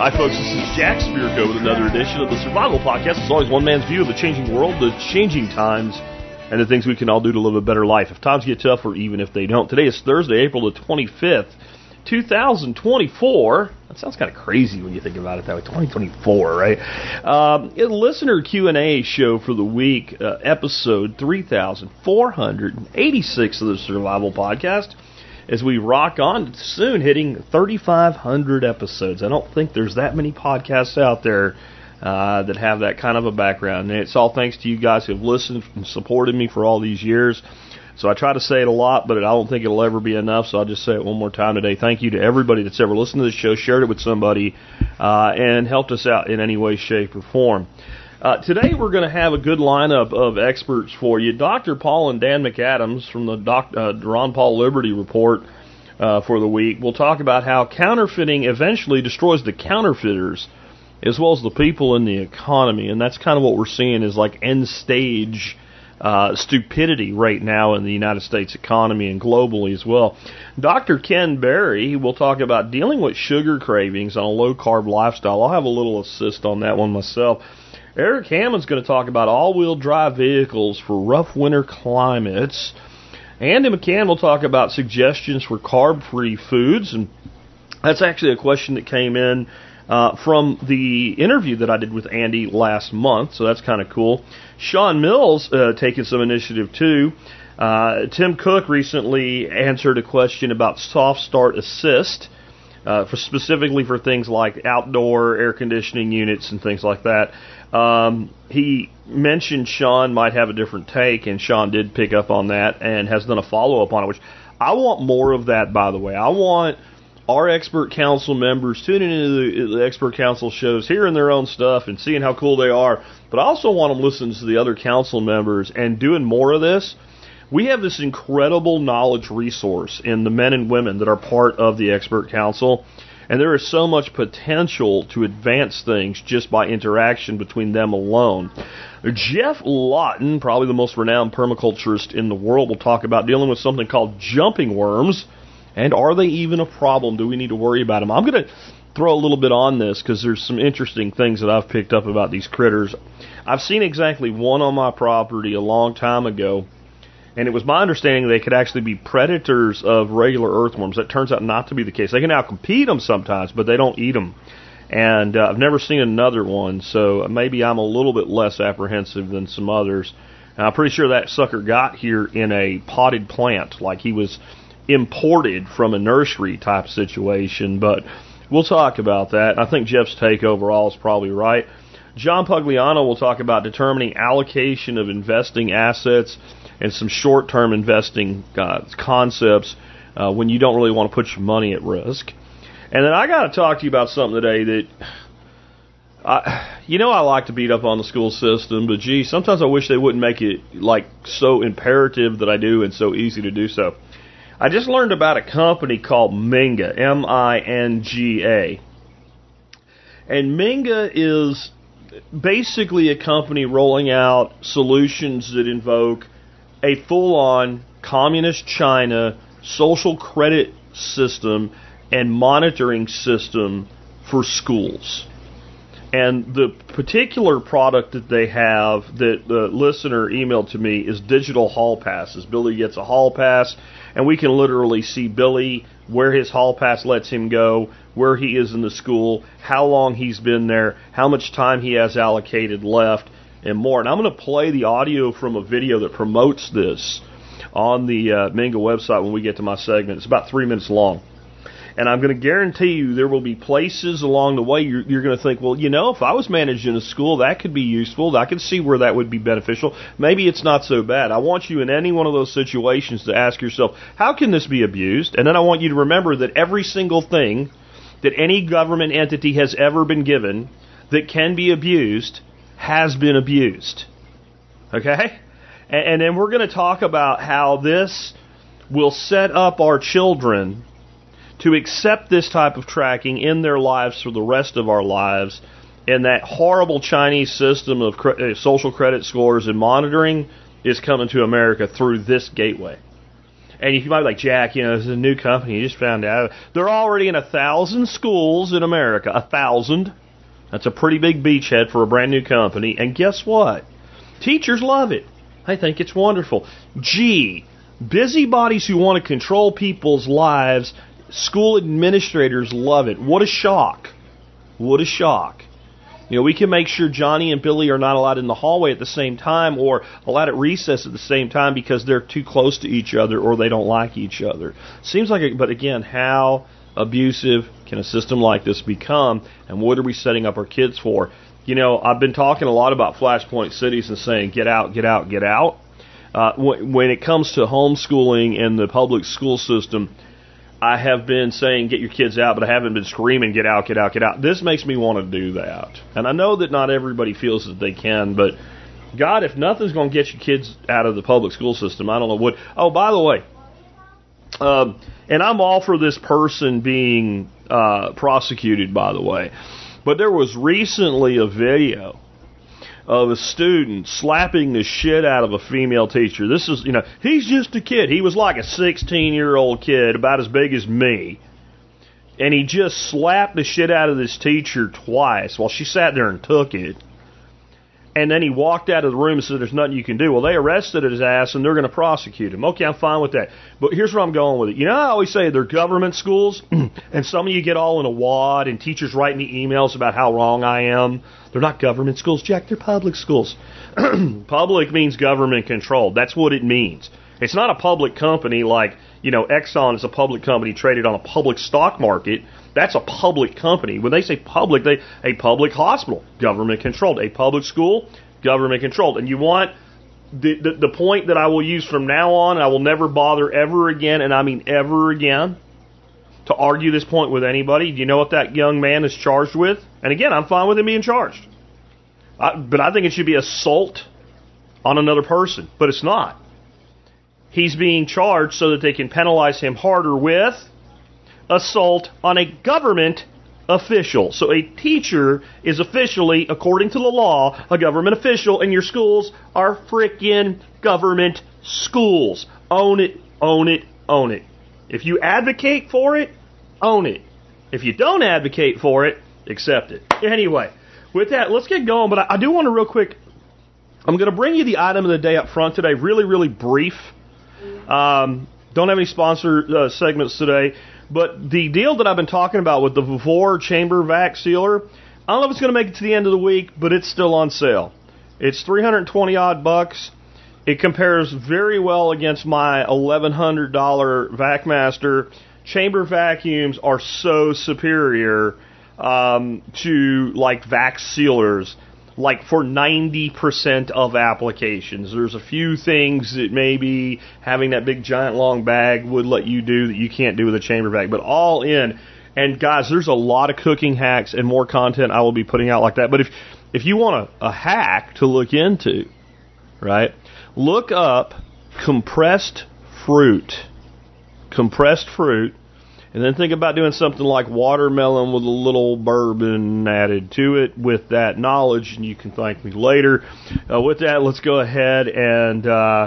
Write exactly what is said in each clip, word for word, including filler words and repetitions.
Hi, folks. This is Jack Spirko with another edition of the Survival Podcast. It's always one man's view of the changing world, the changing times, and the things we can all do to live a better life if times get tough or even if they don't. Today is Thursday, April the twenty-fifth, two thousand twenty-four. That sounds kind of crazy when you think about it that way. twenty twenty-four, right? Um, a listener Q and A show for the week, uh, episode three thousand four hundred eighty-six of the Survival Podcast. As we rock on, soon hitting thirty-five hundred episodes. I don't think there's that many podcasts out there uh, that have that kind of a background. And it's all thanks to you guys who have listened and supported me for all these years. So I try to say it a lot, but I don't think it'll ever be enough, so I'll just say it one more time today. Thank you to everybody that's ever listened to this show, shared it with somebody, uh, and helped us out in any way, shape, or form. Uh, today we're going to have a good lineup of experts for you. Doctor Paul and Dan McAdams from the Doc, uh, Ron Paul Liberty Report uh, for the week. We'll talk about how counterfeiting eventually destroys the counterfeiters as well as the people in the economy. And that's kind of what we're seeing is like end stage uh, stupidity right now in the United States economy and globally as well. Doctor Ken Berry will talk about dealing with sugar cravings on a low-carb lifestyle. I'll have a little assist on that one myself. Eric Hammond's going to talk about all-wheel drive vehicles for rough winter climates. Andy McCann will talk about suggestions for carb-free foods. And that's actually a question that came in uh, from the interview that I did with Andy last month, so that's kind of cool. Sean Mills uh, taking some initiative, too. Uh, Tim Cook recently answered a question about soft start assist, uh, for specifically for things like outdoor air conditioning units and things like that. Um, he mentioned Sean might have a different take, and Sean did pick up on that and has done a follow-up on it, which I want more of that, by the way. I want our expert council members tuning into the, the expert council shows, hearing their own stuff and seeing how cool they are, but I also want them listening to the other council members and doing more of this. We have this incredible knowledge resource in the men and women that are part of the expert council. And there is so much potential to advance things just by interaction between them alone. Jeff Lawton, probably the most renowned permaculturist in the world, will talk about dealing with something called jumping worms. And are they even a problem? Do we need to worry about them? I'm going to throw a little bit on this because there's some interesting things that I've picked up about these critters. I've seen exactly one on my property a long time ago. And it was my understanding they could actually be predators of regular earthworms. That turns out not to be the case. They can outcompete them sometimes, but they don't eat them. And uh, I've never seen another one, so maybe I'm a little bit less apprehensive than some others. And I'm pretty sure that sucker got here in a potted plant, like he was imported from a nursery type situation. But we'll talk about that. I think Jeff's take overall is probably right. John Pugliano will talk about determining allocation of investing assets and some short-term investing uh, concepts uh, when you don't really want to put your money at risk. And then I got to talk to you about something today that, I, you know I like to beat up on the school system, but gee, sometimes I wish they wouldn't make it like so imperative that I do and so easy to do so. I just learned about a company called Minga, M I N G A. And Minga is basically a company rolling out solutions that invoke a full-on communist China social credit system and monitoring system for schools. And the particular product that they have that the listener emailed to me is digital hall passes. Billy gets a hall pass, and we can literally see Billy, where his hall pass lets him go, where he is in the school, how long he's been there, how much time he has allocated left, and more. And I'm going to play the audio from a video that promotes this on the uh, Minga website when we get to my segment. It's about three minutes long. And I'm going to guarantee you there will be places along the way you're, you're going to think, well, you know, if I was managing a school, that could be useful. I could see where that would be beneficial. Maybe it's not so bad. I want you in any one of those situations to ask yourself, how can this be abused? And then I want you to remember that every single thing that any government entity has ever been given that can be abused has been abused. Okay? And, and then we're going to talk about how this will set up our children to accept this type of tracking in their lives for the rest of our lives, and that horrible Chinese system of cre- uh, social credit scores and monitoring is coming to America through this gateway. And you might be like, Jack, you know, this is a new company. You just found out. They're already in a thousand schools in America. A thousand. That's a pretty big beachhead for a brand new company. And guess what? Teachers love it. I think it's wonderful. Gee, busybodies who want to control people's lives, school administrators love it. What a shock. What a shock. You know, we can make sure Johnny and Billy are not allowed in the hallway at the same time or allowed at recess at the same time because they're too close to each other or they don't like each other. Seems like, a, but again, how abusive can a system like this become, and what are we setting up our kids for? You know, I've been talking a lot about flashpoint cities and saying, get out, get out, get out. Uh, when, when it comes to homeschooling and the public school system, I have been saying, get your kids out, but I haven't been screaming, get out, get out, get out. This makes me want to do that. And I know that not everybody feels that they can, but God, if nothing's going to get your kids out of the public school system, I don't know what. Oh, by the way, um, and I'm all for this person being uh, prosecuted, by the way. But there was recently a video of a student slapping the shit out of a female teacher. This is, you know, he's just a kid. He was like a sixteen-year-old kid, about as big as me. And he just slapped the shit out of this teacher twice while she sat there and took it. And then he walked out of the room and said, there's nothing you can do. Well, they arrested his ass, and they're going to prosecute him. Okay, I'm fine with that. But here's where I'm going with it. You know how I always say they're government schools? And some of you get all in a wad, and teachers write me emails about how wrong I am. They're not government schools, Jack. They're public schools. Public means government controlled. That's what it means. It's not a public company like, you know, Exxon is a public company traded on a public stock market. That's a public company. When they say public, they a public hospital, government controlled. A public school, government controlled. And you want the, the the point that I will use from now on, I will never bother ever again, and I mean ever again, to argue this point with anybody. Do you know what that young man is charged with? And again, I'm fine with him being charged. I, but I think it should be assault on another person. But it's not. He's being charged so that they can penalize him harder with assault on a government official. So a teacher is officially, according to the law, a government official, and your schools are frickin' government schools. Own it, own it, own it. If you advocate for it, own it. If you don't advocate for it, accept it. Anyway, with that, let's get going. But I, I do want to real quick, I'm going to bring you the item of the day up front today, really, really brief. Um, don't have any sponsor uh, segments today. But the deal that I've been talking about with the Vavor Chamber Vac Sealer, I don't know if it's going to make it to the end of the week, but it's still on sale. It's three hundred twenty odd bucks. It compares very well against my eleven hundred dollars VacMaster. Chamber vacuums are so superior um, to like vac sealers. Like for ninety percent of applications. There's a few things that maybe having that big giant long bag would let you do that you can't do with a chamber vac. But all in, and guys, there's a lot of cooking hacks and more content I will be putting out like that. But if if you want a, a hack to look into, right, look up compressed fruit. Compressed fruit. And then think about doing something like watermelon with a little bourbon added to it with that knowledge, and you can thank me later. Uh, with that, let's go ahead and uh,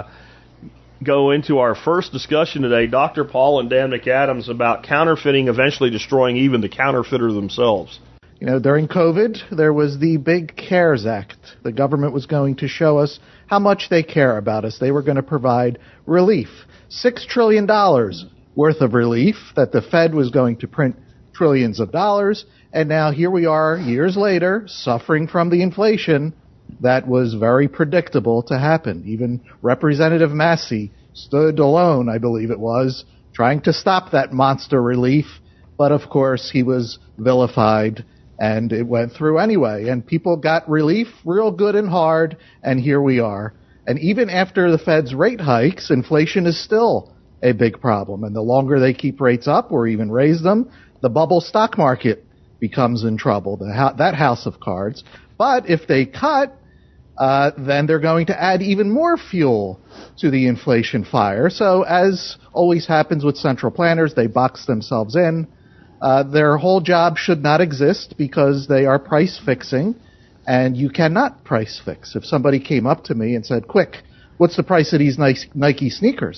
go into our first discussion today. Doctor Paul and Dan McAdams about counterfeiting eventually destroying even the counterfeiter themselves. You know, during COVID, there was the big CARES Act. The government was going to show us how much they care about us. They were going to provide relief. Six trillion dollars worth of relief, that the Fed was going to print trillions of dollars, and now here we are years later suffering from the inflation that was very predictable to happen. Even Representative Massey stood alone, I believe it was, trying to stop that monster relief, but of course he was vilified and it went through anyway, and people got relief real good and hard, and here we are. And even after the Fed's rate hikes, inflation is still a big problem. And the longer they keep rates up or even raise them, the bubble stock market becomes in trouble, the, that house of cards. But if they cut, uh, then they're going to add even more fuel to the inflation fire. So as always happens with central planners, they box themselves in. Uh, their whole job should not exist because they are price fixing, and you cannot price fix. If somebody came up to me and said, quick, what's the price of these nice Nike sneakers?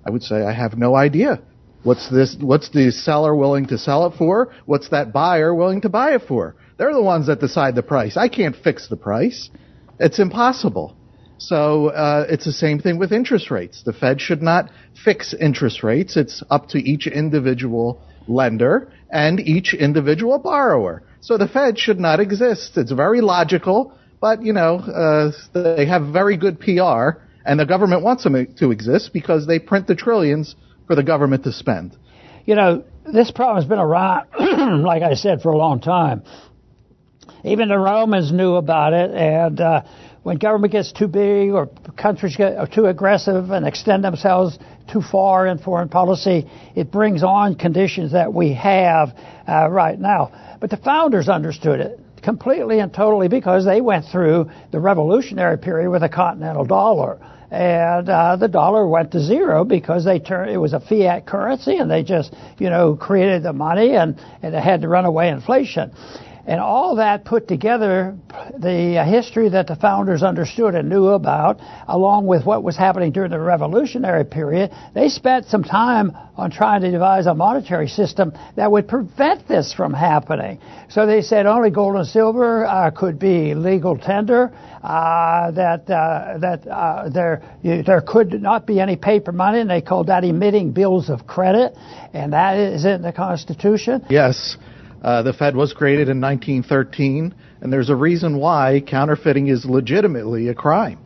I would say I have no idea. What's this? What's the seller willing to sell it for? What's that buyer willing to buy it for? They're the ones that decide the price. I can't fix the price. It's impossible. So uh, it's the same thing with interest rates. The Fed should not fix interest rates. It's up to each individual lender and each individual borrower. So the Fed should not exist. It's very logical, but, you know, uh, they have very good P R, and the government wants them to exist because they print the trillions for the government to spend. You know, this problem has been around, like I said, for a long time. Even the Romans knew about it, and uh, when government gets too big or countries get too aggressive and extend themselves too far in foreign policy, it brings on conditions that we have uh, right now. But the founders understood it completely and totally because they went through the revolutionary period with a continental dollar. And uh, the dollar went to zero because they turned, it was a fiat currency, and they just, you know, created the money, and, and it had to run away inflation. And all that put together, the history that the founders understood and knew about, along with what was happening during the revolutionary period, they spent some time on trying to devise a monetary system that would prevent this from happening. So they said only gold and silver uh, could be legal tender, uh, that uh, that uh, there there could not be any paper money, and they called that emitting bills of credit, and that is in the Constitution. Yes. Uh, the Fed was created in nineteen thirteen, and there's a reason why counterfeiting is legitimately a crime,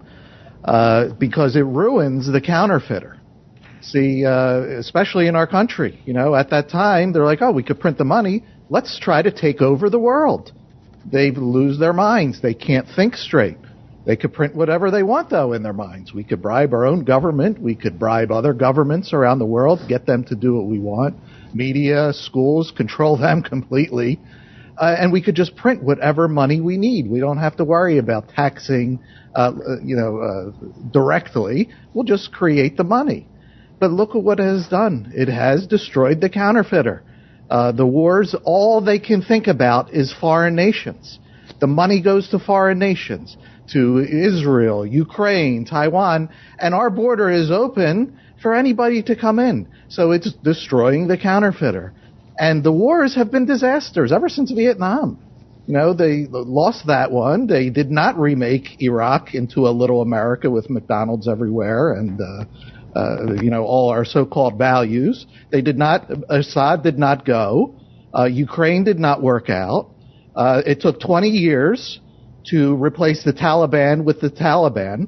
uh, because it ruins the counterfeiter. See, uh, especially in our country, you know, at that time, they're like, oh, we could print the money. Let's try to take over the world. They lose their minds. They can't think straight. They could print whatever they want, though, in their minds. We could bribe our own government. We could bribe other governments around the world, get them to do what we want. Media, schools, control them completely. Uh, and we could just print whatever money we need. We don't have to worry about taxing, uh, you know, uh, directly. We'll just create the money. But look at what it has done. It has destroyed the counterfeiter. Uh, the wars, all they can think about is foreign nations. The money goes to foreign nations, to Israel, Ukraine, Taiwan, and our border is open for anybody to come in. So it's destroying the counterfeiter. And the wars have been disasters ever since Vietnam. You know, they lost that one. They did not remake Iraq into a little America with McDonald's everywhere and, uh, uh, you know, all our so-called values. They did not, Assad did not go. Uh, Ukraine did not work out. Uh, it took twenty years to replace the Taliban with the Taliban.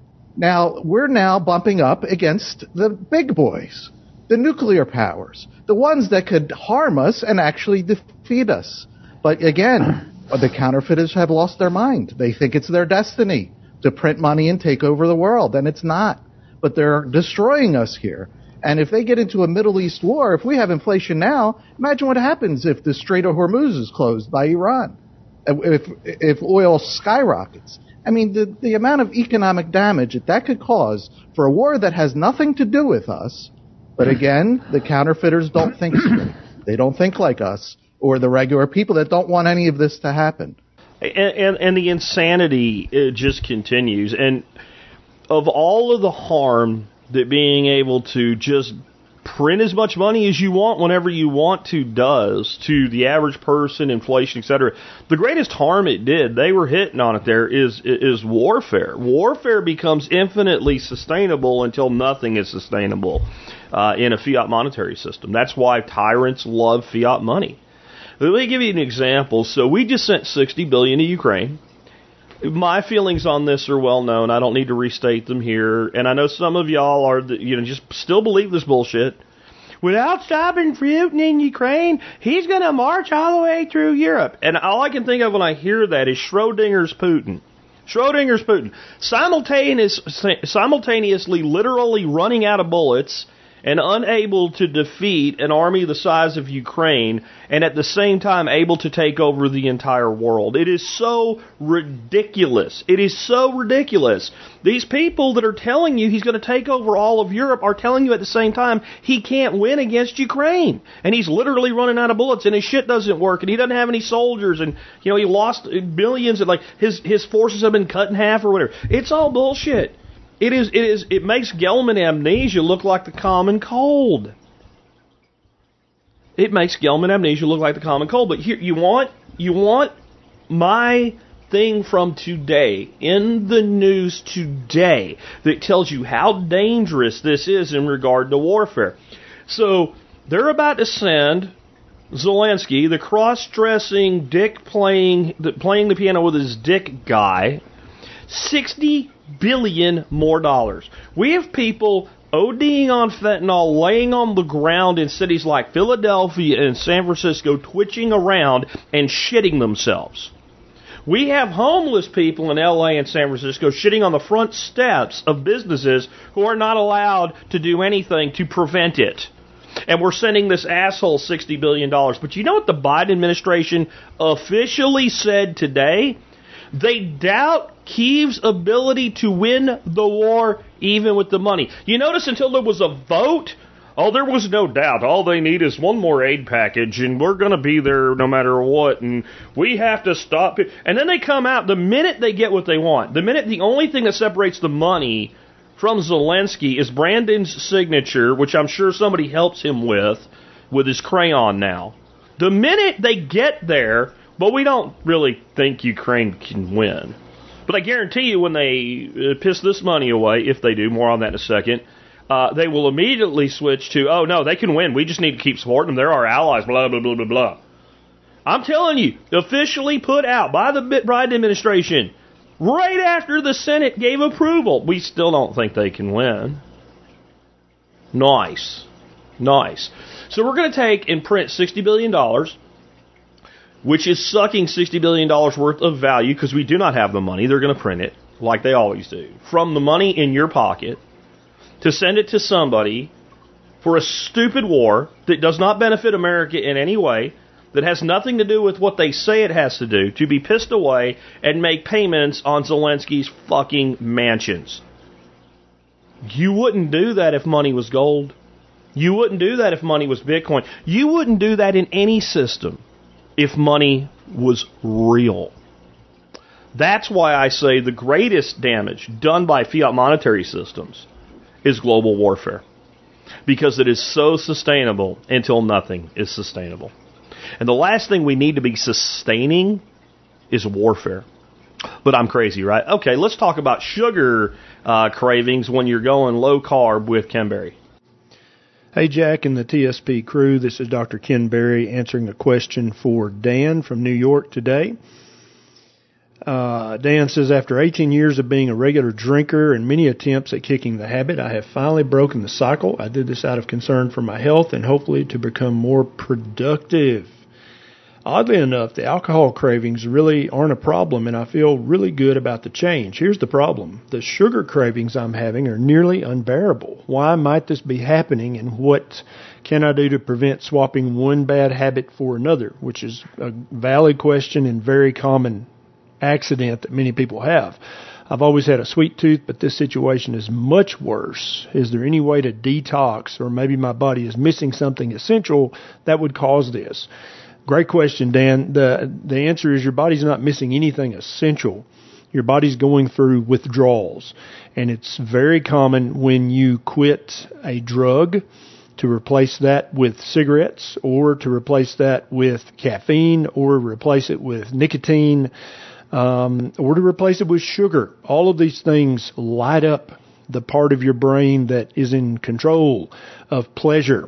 Now, we're now bumping up against the big boys, the nuclear powers, the ones that could harm us and actually defeat us. But again, the counterfeiters have lost their mind. They think it's their destiny to print money and take over the world, and it's not. But they're destroying us here. And if they get into a Middle East war, if we have inflation now, imagine what happens if the Strait of Hormuz is closed by Iran, if if oil skyrockets. I mean, the, the amount of economic damage that that could cause for a war that has nothing to do with us. But again, the counterfeiters don't think straight. They don't think like us or the regular people that don't want any of this to happen. And, and, and the insanity it just continues. And of all of the harm that being able to just print as much money as you want whenever you want to does to the average person, inflation, et cetera, the greatest harm it did, they were hitting on it there, is is warfare. Warfare becomes infinitely sustainable until nothing is sustainable uh, in a fiat monetary system. That's why tyrants love fiat money. Let me give you an example. So we just sent sixty billion dollars to Ukraine. My feelings on this are well known. I don't need to restate them here. And I know some of y'all are, you know, just still believe this bullshit. Without stopping Putin in Ukraine, he's going to march all the way through Europe. And all I can think of when I hear that is Schrodinger's Putin. Schrodinger's Putin. Simultaneous, simultaneously, literally running out of bullets and unable to defeat an army the size of Ukraine, and at the same time able to take over the entire world. It is so ridiculous. It is so ridiculous. These people that are telling you he's going to take over all of Europe are telling you at the same time he can't win against Ukraine. And he's literally running out of bullets, and his shit doesn't work, and he doesn't have any soldiers, and you know he lost billions, and like his, his forces have been cut in half or whatever. It's all bullshit. It is. It is. It makes Gelman amnesia look like the common cold. It makes Gelman amnesia look like the common cold. But here, you want you want my thing from today, in the news today, that tells you how dangerous this is in regard to warfare. So they're about to send Zelensky, the cross-dressing, dick-playing, the, playing the piano with his dick guy, sixty billion more dollars. We have people ODing on fentanyl, laying on the ground in cities like Philadelphia and San Francisco, twitching around and shitting themselves. We have homeless people in L A and San Francisco shitting on the front steps of businesses who are not allowed to do anything to prevent it. And we're sending this asshole sixty billion dollars. But you know what the Biden administration officially said today? They doubt Kyiv's ability to win the war even with the money. You notice until there was a vote, oh, there was no doubt. All they need is one more aid package, and we're going to be there no matter what, and we have to stop it. And then they come out, the minute they get what they want, the minute the only thing that separates the money from Zelensky is Brandon's signature, which I'm sure somebody helps him with, with his crayon now. The minute they get there, but we don't really think Ukraine can win. But I guarantee you when they uh, piss this money away, if they do, more on that in a second, uh, they will immediately switch to, oh, no, they can win. We just need to keep supporting them. They're our allies, blah, blah, blah, blah, blah. I'm telling you, officially put out by the Biden administration, right after the Senate gave approval, we still don't think they can win. Nice. Nice. So we're going to take and print sixty billion dollars, which is sucking sixty billion dollars worth of value because we do not have the money. They're going to print it like they always do. From the money in your pocket to send it to somebody for a stupid war that does not benefit America in any way, that has nothing to do with what they say it has to do, to be pissed away and make payments on Zelensky's fucking mansions. You wouldn't do that if money was gold. You wouldn't do that if money was Bitcoin. You wouldn't do that in any system if money was real. That's why I say the greatest damage done by fiat monetary systems is global warfare. Because it is so sustainable until nothing is sustainable. And the last thing we need to be sustaining is warfare. But I'm crazy, right? Okay, let's talk about sugar uh, cravings when you're going low carb with Ken Berry. Hey, Jack and the T S P crew. This is Doctor Ken Berry answering a question for Dan from New York today. Uh, Dan says, after eighteen years of being a regular drinker and many attempts at kicking the habit, I have finally broken the cycle. I did this out of concern for my health and hopefully to become more productive. Oddly enough, the alcohol cravings really aren't a problem, and I feel really good about the change. Here's the problem. The sugar cravings I'm having are nearly unbearable. Why might this be happening, and what can I do to prevent swapping one bad habit for another, which is a valid question and very common accident that many people have. I've always had a sweet tooth, but this situation is much worse. Is there any way to detox, or maybe my body is missing something essential that would cause this? Great question, Dan. The the answer is your body's not missing anything essential. Your body's going through withdrawals. And it's very common when you quit a drug to replace that with cigarettes, or to replace that with caffeine, or replace it with nicotine, um, or to replace it with sugar. All of these things light up the part of your brain that is in control of pleasure.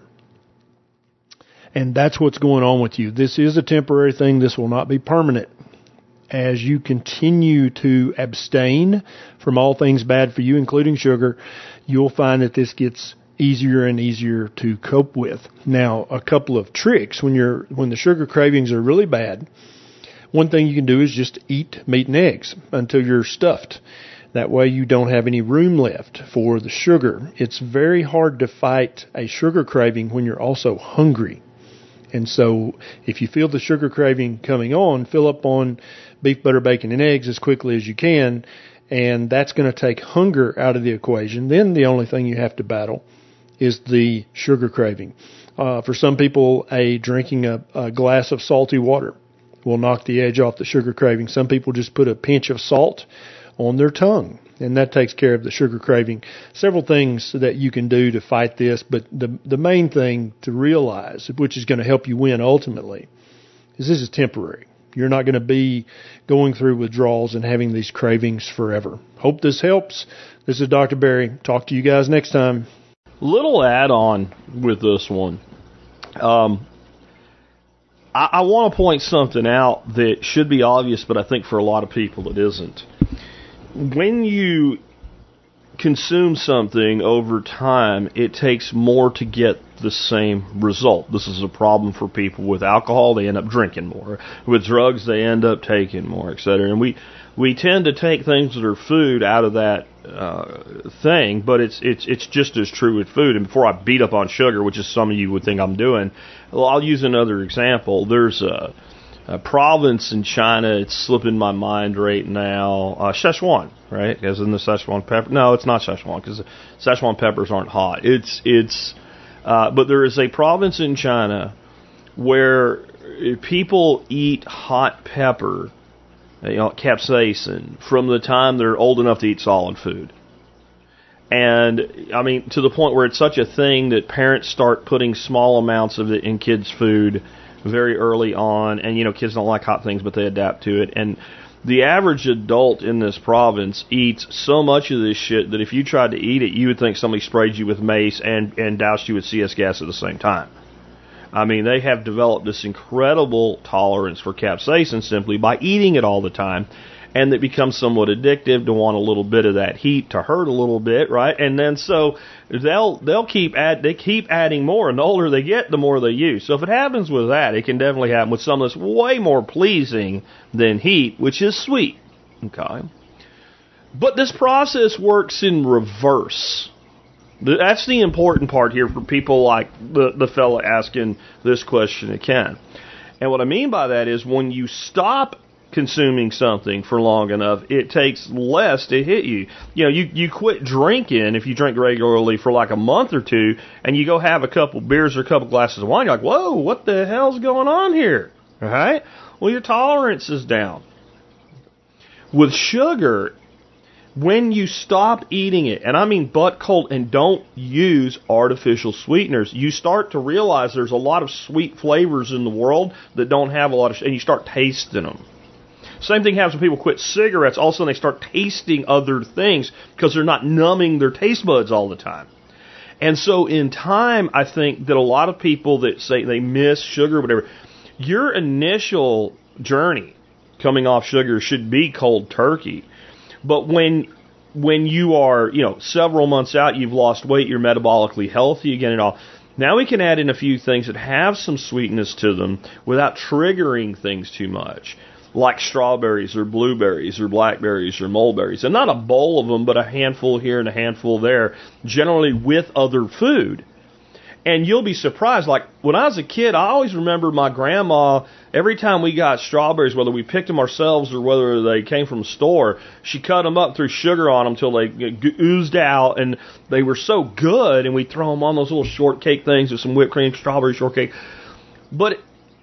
And that's what's going on with you. This is a temporary thing. This will not be permanent. As you continue to abstain from all things bad for you, including sugar, you'll find that this gets easier and easier to cope with. Now, a couple of tricks. When you're when the sugar cravings are really bad, one thing you can do is just eat meat and eggs until you're stuffed. That way you don't have any room left for the sugar. It's very hard to fight a sugar craving when you're also hungry. And so if you feel the sugar craving coming on, fill up on beef, butter, bacon, and eggs as quickly as you can, and that's going to take hunger out of the equation. Then the only thing you have to battle is the sugar craving. Uh, for some people, a drinking a, a glass of salty water will knock the edge off the sugar craving. Some people just put a pinch of salt on their tongue and that takes care of the sugar craving. Several things that you can do to fight this, but the the main thing to realize, which is going to help you win ultimately, is this is temporary. You're not going to be going through withdrawals and having these cravings forever. Hope this helps. This is Doctor Berry. Talk to you guys next time. Little add-on with this one. Um, I, I want to point something out that should be obvious, but I think for a lot of people it isn't. When you consume something over time, it takes more to get the same result. This is a problem for people with alcohol. They end up drinking more. With drugs, they end up taking more, et cetera. And we we tend to take things that are food out of that uh, thing, but it's it's it's just as true with food. And before I beat up on sugar, which is some of you would think I'm doing, well, I'll use another example. There's a, a province in China. It's slipping my mind right now. Uh, Szechuan, right? As in the Szechuan pepper. No, it's not Szechuan because Szechuan peppers aren't hot. It's it's Uh, but there is a province in China where people eat hot pepper, you know, capsaicin, from the time they're old enough to eat solid food. And, I mean, to the point where it's such a thing that parents start putting small amounts of it in kids' food very early on. And, you know, kids don't like hot things, but they adapt to it. And the average adult in this province eats so much of this shit that if you tried to eat it, you would think somebody sprayed you with mace and, and doused you with C S gas at the same time. I mean, they have developed this incredible tolerance for capsaicin simply by eating it all the time, and it becomes somewhat addictive to want a little bit of that heat to hurt a little bit, right? And then so they'll they'll keep add they keep adding more, and the older they get, the more they use. So if it happens with that, it can definitely happen with something that's way more pleasing than heat, which is sweet. Okay, but this process works in reverse. That's the important part here for people like the the fella asking this question at Ken. And what I mean by that is when you stop consuming something for long enough, it takes less to hit you. You know, you, you quit drinking if you drink regularly for like a month or two, and you go have a couple beers or a couple glasses of wine, you're like, whoa, what the hell's going on here? All right? Well, your tolerance is down. With sugar, when you stop eating it, and I mean butt cold, and don't use artificial sweeteners, you start to realize there's a lot of sweet flavors in the world that don't have a lot of, and you start tasting them. Same thing happens when people quit cigarettes. All of a sudden they start tasting other things because they're not numbing their taste buds all the time. And so in time, I think that a lot of people that say they miss sugar or whatever, your initial journey coming off sugar should be cold turkey. But when when you are, you know, several months out, you've lost weight, you're metabolically healthy again and all, now we can add in a few things that have some sweetness to them without triggering things too much, like strawberries or blueberries or blackberries or mulberries. And not a bowl of them, but a handful here and a handful there, generally with other food. And you'll be surprised. Like, when I was a kid, I always remember my grandma, every time we got strawberries, whether we picked them ourselves or whether they came from a store, she cut them up, threw sugar on them till they oozed out, and they were so good, and we'd throw them on those little shortcake things with some whipped cream, strawberry shortcake. But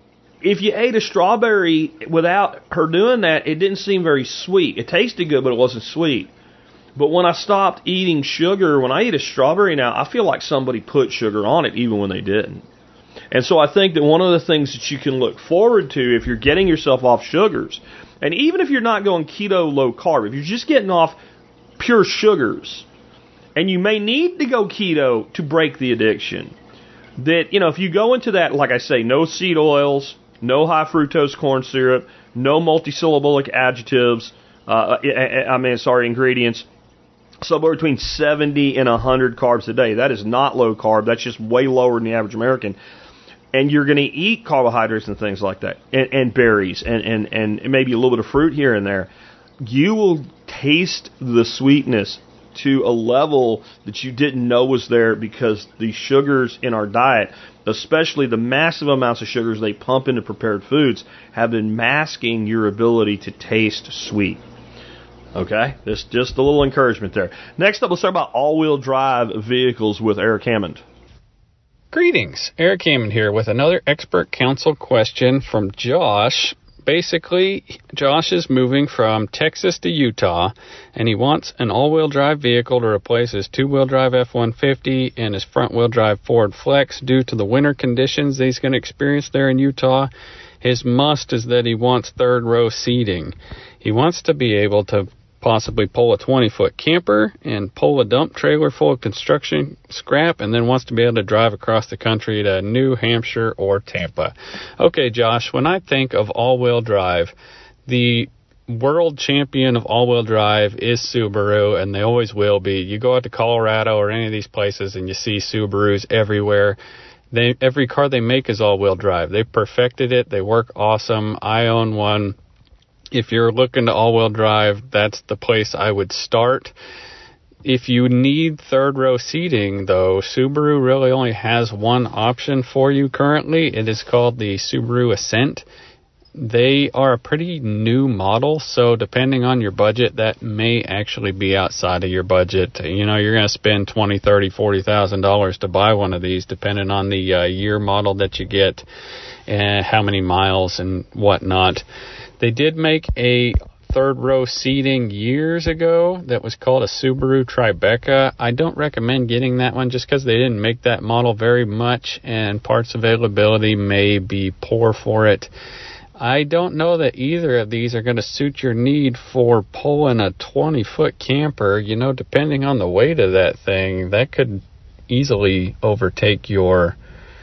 if you ate a strawberry without her doing that, it didn't seem very sweet. It tasted good, but it wasn't sweet. But when I stopped eating sugar, when I eat a strawberry now, I feel like somebody put sugar on it even when they didn't. And so I think that one of the things that you can look forward to if you're getting yourself off sugars, and even if you're not going keto low carb, if you're just getting off pure sugars, and you may need to go keto to break the addiction, that, you know, if you go into that, like I say, no seed oils, no high fructose corn syrup, no multisyllabic adjectives, uh, I mean, sorry, ingredients, somewhere between seventy and one hundred carbs a day. That is not low carb. That's just way lower than the average American. And you're going to eat carbohydrates and things like that, and, and berries, and, and, and maybe a little bit of fruit here and there. You will taste the sweetness to a level that you didn't know was there, because the sugars in our diet, especially the massive amounts of sugars they pump into prepared foods, have been masking your ability to taste sweet. Okay? This just a little encouragement there. Next up, let's talk about all-wheel drive vehicles with Eric Hammond. Greetings. Eric Hammond here with another expert council question from Josh basically, Josh is moving from Texas to Utah, and he wants an all-wheel drive vehicle to replace his two-wheel drive F one fifty and his front-wheel drive Ford Flex due to the winter conditions that he's going to experience there in Utah. His must is that he wants third-row seating. He wants to be able to possibly pull a twenty-foot camper and pull a dump trailer full of construction scrap, and then wants to be able to drive across the country to New Hampshire or Tampa. Okay, Josh, when I think of all-wheel drive, the world champion of all-wheel drive is Subaru, and they always will be. You go out to Colorado or any of these places, and you see Subarus everywhere. They, every car they make is all-wheel drive. They perfected it. They work awesome. I own one. If you're looking to all-wheel drive, that's the place I would start. If you need third-row seating, though, Subaru really only has one option for you currently. It is called the Subaru Ascent. They are a pretty new model, so depending on your budget, that may actually be outside of your budget. You know, you're going to spend twenty thousand dollars, thirty thousand dollars, forty thousand dollars to buy one of these, depending on the uh, year model that you get and how many miles and whatnot. They did make a third row seating years ago that was called a Subaru Tribeca. I don't recommend getting that one just because they didn't make that model very much, and parts availability may be poor for it. I don't know that either of these are going to suit your need for pulling a twenty-foot camper. You know, depending on the weight of that thing, that could easily overtake your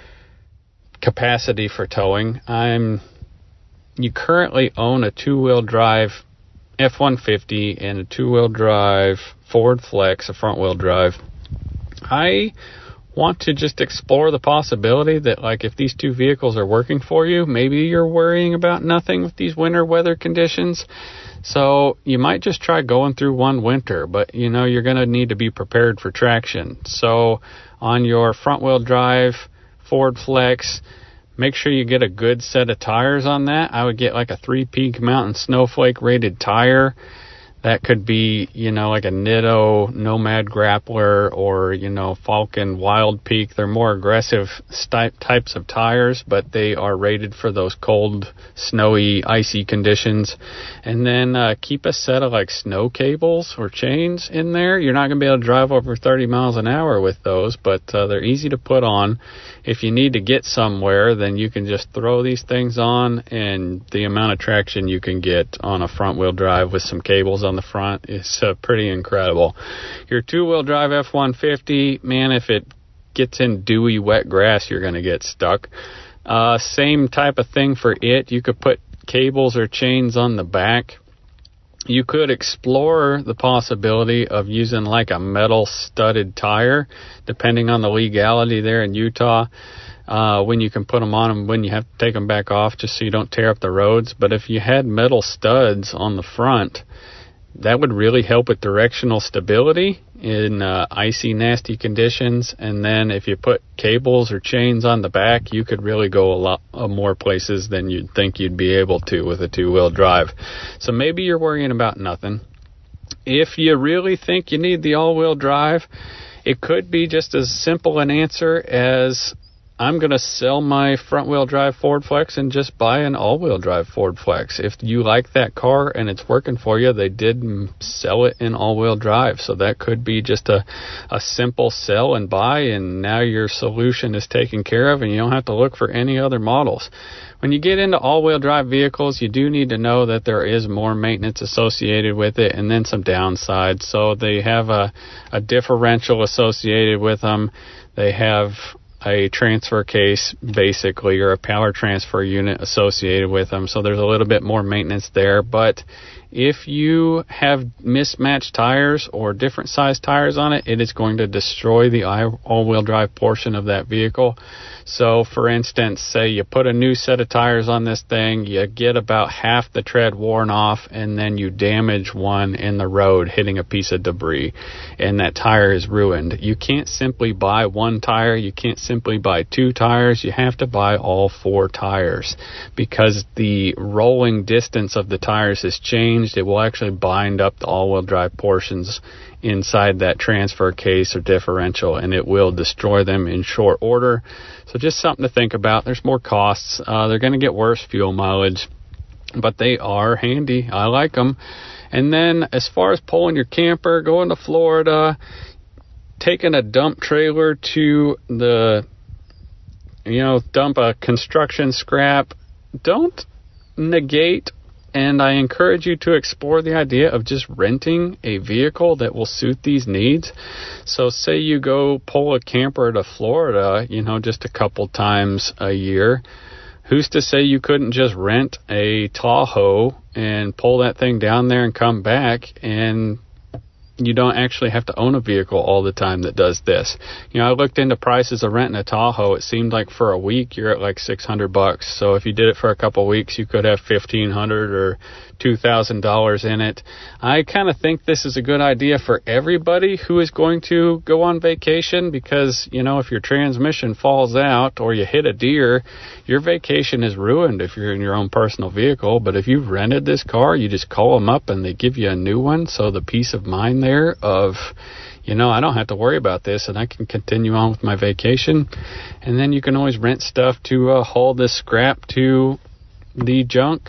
capacity for towing. I'm... You currently own a two-wheel drive F one fifty and a two-wheel drive Ford Flex, a front-wheel drive. I want to just explore the possibility that, like, if these two vehicles are working for you, maybe you're worrying about nothing with these winter weather conditions. So you might just try going through one winter, but, you know, you're going to need to be prepared for traction. So on your front-wheel drive Ford Flex, make sure you get a good set of tires on that. I would get like a Three Peak Mountain Snowflake rated tire. That could be, you know, like a Nitto Nomad Grappler or, you know, Falcon Wild Peak. They're more aggressive st- types of tires, but they are rated for those cold, snowy, icy conditions. And then uh, keep a set of like snow cables or chains in there. You're not going to be able to drive over thirty miles an hour with those, but uh, they're easy to put on. If you need to get somewhere, then you can just throw these things on, and the amount of traction you can get on a front-wheel drive with some cables on the front is uh, pretty incredible. Your two-wheel drive F one fifty, man, if it gets in dewy, wet grass, you're going to get stuck. Uh, same type of thing for it. You could put cables or chains on the back. You could explore the possibility of using like a metal studded tire, depending on the legality there in Utah, uh, when you can put them on and when you have to take them back off, just so you don't tear up the roads. But if you had metal studs on the front, that would really help with directional stability in uh, icy, nasty conditions. And then if you put cables or chains on the back, you could really go a lot uh, more places than you'd think you'd be able to with a two-wheel drive. So maybe you're worrying about nothing. If you really think you need the all-wheel drive, it could be just as simple an answer as, I'm going to sell my front-wheel drive Ford Flex and just buy an all-wheel drive Ford Flex. If you like that car and it's working for you, they did sell it in all-wheel drive. So that could be just a, a simple sell and buy, and now your solution is taken care of and you don't have to look for any other models. When you get into all-wheel drive vehicles, you do need to know that there is more maintenance associated with it and then some downsides. So they have a, a differential associated with them. They have a transfer case, basically, or a power transfer unit associated with them. So there's a little bit more maintenance there. But if you have mismatched tires or different size tires on it, it is going to destroy the all-wheel drive portion of that vehicle. So, for instance, say you put a new set of tires on this thing, you get about half the tread worn off, and then you damage one in the road hitting a piece of debris, and that tire is ruined. You can't simply buy one tire. You can't simply buy two tires. You have to buy all four tires because the rolling distance of the tires has changed. It will actually bind up the all-wheel drive portions inside that transfer case or differential, and it will destroy them in short order. So just something to think about. There's more costs. Uh, they're going to get worse fuel mileage. but they are handy. I like them. And then as far as pulling your camper, going to Florida, taking a dump trailer to the, you know, dump a construction scrap, don't negate, and I encourage you to explore the idea of just renting a vehicle that will suit these needs. So say you go pull a camper to Florida, you know, just a couple times a year. Who's to say you couldn't just rent a Tahoe and pull that thing down there and come back, and you don't actually have to own a vehicle all the time that does this. You know, I looked into prices of renting a Tahoe. It seemed like for a week you're at like six hundred bucks. So if you did it for a couple of weeks, you could have fifteen hundred or two thousand dollars in it. I kind of think this is a good idea for everybody who is going to go on vacation, because, you know, if your transmission falls out or you hit a deer, your vacation is ruined if you're in your own personal vehicle. But if you've rented this car, you just call them up and they give you a new one. So the peace of mind there of, you know, I don't have to worry about this and I can continue on with my vacation. And then you can always rent stuff to uh, haul this scrap to the junk,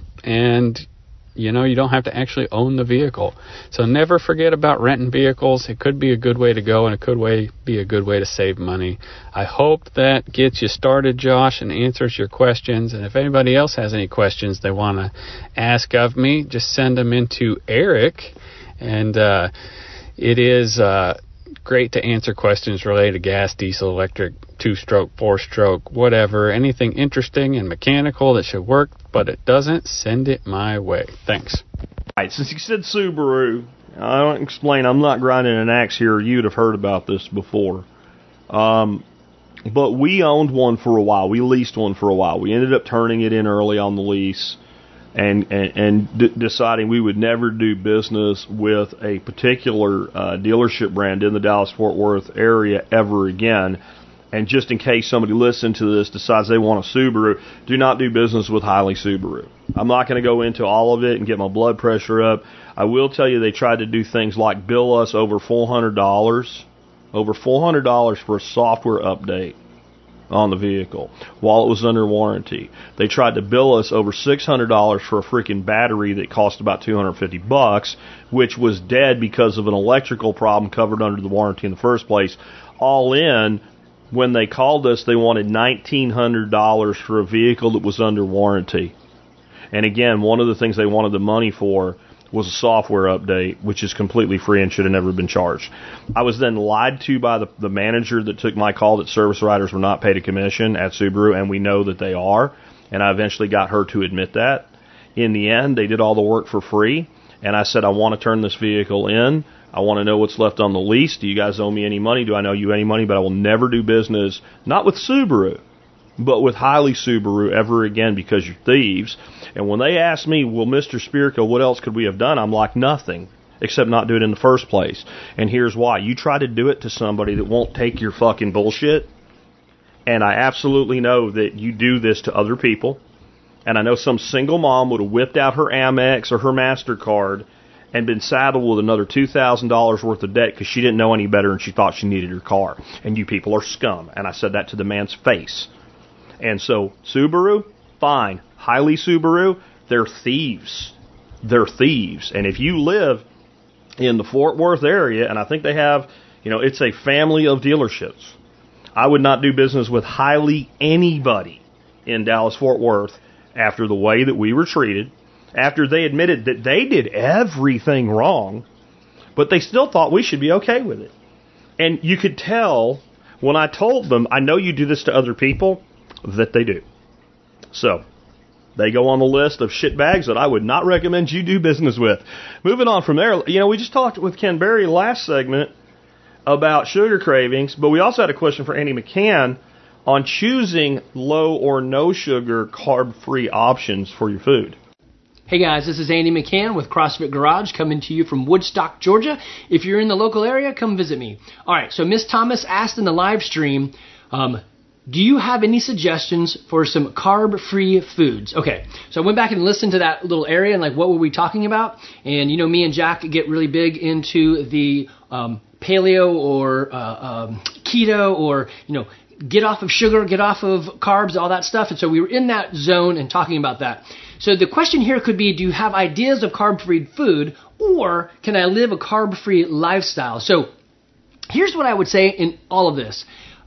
and you know, you don't have to actually own the vehicle. So never forget about renting vehicles. It could be a good way to go, and it could way, be a good way to save money. I hope that gets you started, Josh, and answers your questions. And if anybody else has any questions they want to ask of me, just send them into Eric. And uh, it is uh, great to answer questions related to gas, diesel, electric, two-stroke, four-stroke, whatever. Anything interesting and mechanical that should work, but it doesn't, send it my way. Thanks. All right, since you said Subaru, I don't explain. I'm not grinding an axe here. You'd have heard about this before. Um, but we owned one for a while. We leased one for a while. We ended up turning it in early on the lease and, and, and d- deciding we would never do business with a particular uh, dealership brand in the Dallas-Fort Worth area ever again. And just in case somebody listening to this decides they want a Subaru, do not do business with Hiley Subaru. I'm not going to go into all of it and get my blood pressure up. I will tell you they tried to do things like bill us over four hundred dollars, over four hundred dollars for a software update on the vehicle while it was under warranty. They tried to bill us over six hundred dollars for a freaking battery that cost about two hundred fifty bucks, which was dead because of an electrical problem covered under the warranty in the first place. All in, when they called us, they wanted nineteen hundred dollars for a vehicle that was under warranty. And again, one of the things they wanted the money for was a software update, which is completely free and should have never been charged. I was then lied to by the, the manager that took my call that service writers were not paid a commission at Subaru, and we know that they are. And I eventually got her to admit that. In the end, they did all the work for free, and I said, I want to turn this vehicle in. I want to know what's left on the lease. Do you guys owe me any money? Do I owe you any money? But I will never do business, not with Subaru, but with Hiley Subaru ever again, because you're thieves. And when they ask me, well, Mister Spirko, what else could we have done? I'm like, nothing, except not do it in the first place. And here's why. You try to do it to somebody that won't take your fucking bullshit, and I absolutely know that you do this to other people. And I know some single mom would have whipped out her Amex or her MasterCard and been saddled with another two thousand dollars worth of debt because she didn't know any better and she thought she needed her car. And you people are scum. And I said that to the man's face. And so, Subaru, fine. Hiley Subaru, they're thieves. They're thieves. And if you live in the Fort Worth area, and I think they have, you know, it's a family of dealerships, I would not do business with Hiley anybody in Dallas-Fort Worth after the way that we were treated, after they admitted that they did everything wrong, but they still thought we should be okay with it. And you could tell when I told them, I know you do this to other people, that they do. So, they go on the list of shitbags that I would not recommend you do business with. Moving on from there, you know, we just talked with Ken Berry last segment about sugar cravings, but we also had a question for Andy McCann on choosing low or no sugar carb-free options for your food. Hey guys, this is Andy McCann with CrossFit Garage coming to you from Woodstock, Georgia. If you're in the local area, come visit me. All right, so Miss Thomas asked in the live stream, um, do you have any suggestions for some carb-free foods? Okay, so I went back and listened to that little area and like what were we talking about? And you know, me and Jack get really big into the um, paleo or uh, um, keto or, you know, get off of sugar, get off of carbs, all that stuff. And so we were in that zone and talking about that. So the question here could be, do you have ideas of carb-free food, or can I live a carb-free lifestyle? So here's what I would say in all of this.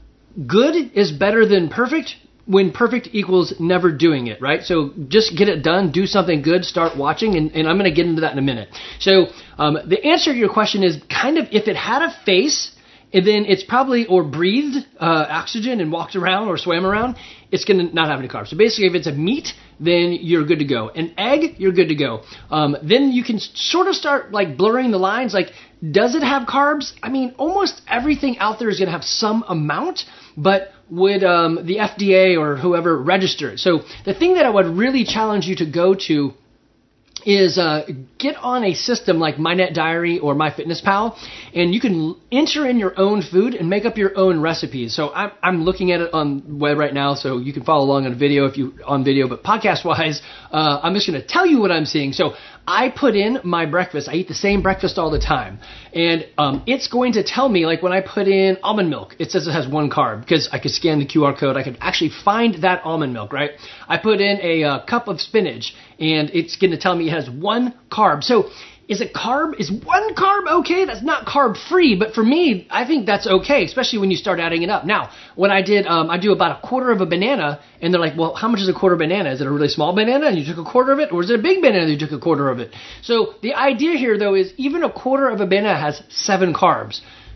Good is better than perfect when perfect equals never doing it, right? So just get it done, do something good, start watching, and, and I'm going to get into that in a minute. So um, the answer to your question is kind of, if it had a face, and then it's probably, or breathed uh, oxygen and walked around or swam around, it's going to not have any carbs. So basically, if it's a meat, then you're good to go. An egg, you're good to go. Um, then you can sort of start like blurring the lines. Like, does it have carbs? I mean, almost everything out there is going to have some amount, but would um, the F D A or whoever register it? So the thing that I would really challenge you to go to is uh, get on a system like MyNet Diary or MyFitnessPal, and you can enter in your own food and make up your own recipes. So I'm, I'm looking at it on web right now, so you can follow along on video if you on video. But podcast-wise, uh, I'm just going to tell you what I'm seeing. So I put in my breakfast. I eat the same breakfast all the time, and um, it's going to tell me, like when I put in almond milk, it says it has one carb because I could scan the Q R code. I could actually find that almond milk, right? I put in a uh, cup of spinach, and it's going to tell me it has one carb. So is it carb? Is one carb okay? That's not carb free, but for me, I think that's okay, especially when you start adding it up. Now, when I did, um, I do about a quarter of a banana, and they're like, well, how much is a quarter banana? Is it a really small banana and you took a quarter of it, or is it a big banana and you took a quarter of it? So the idea here, though, is even a quarter of a banana has seven carbs.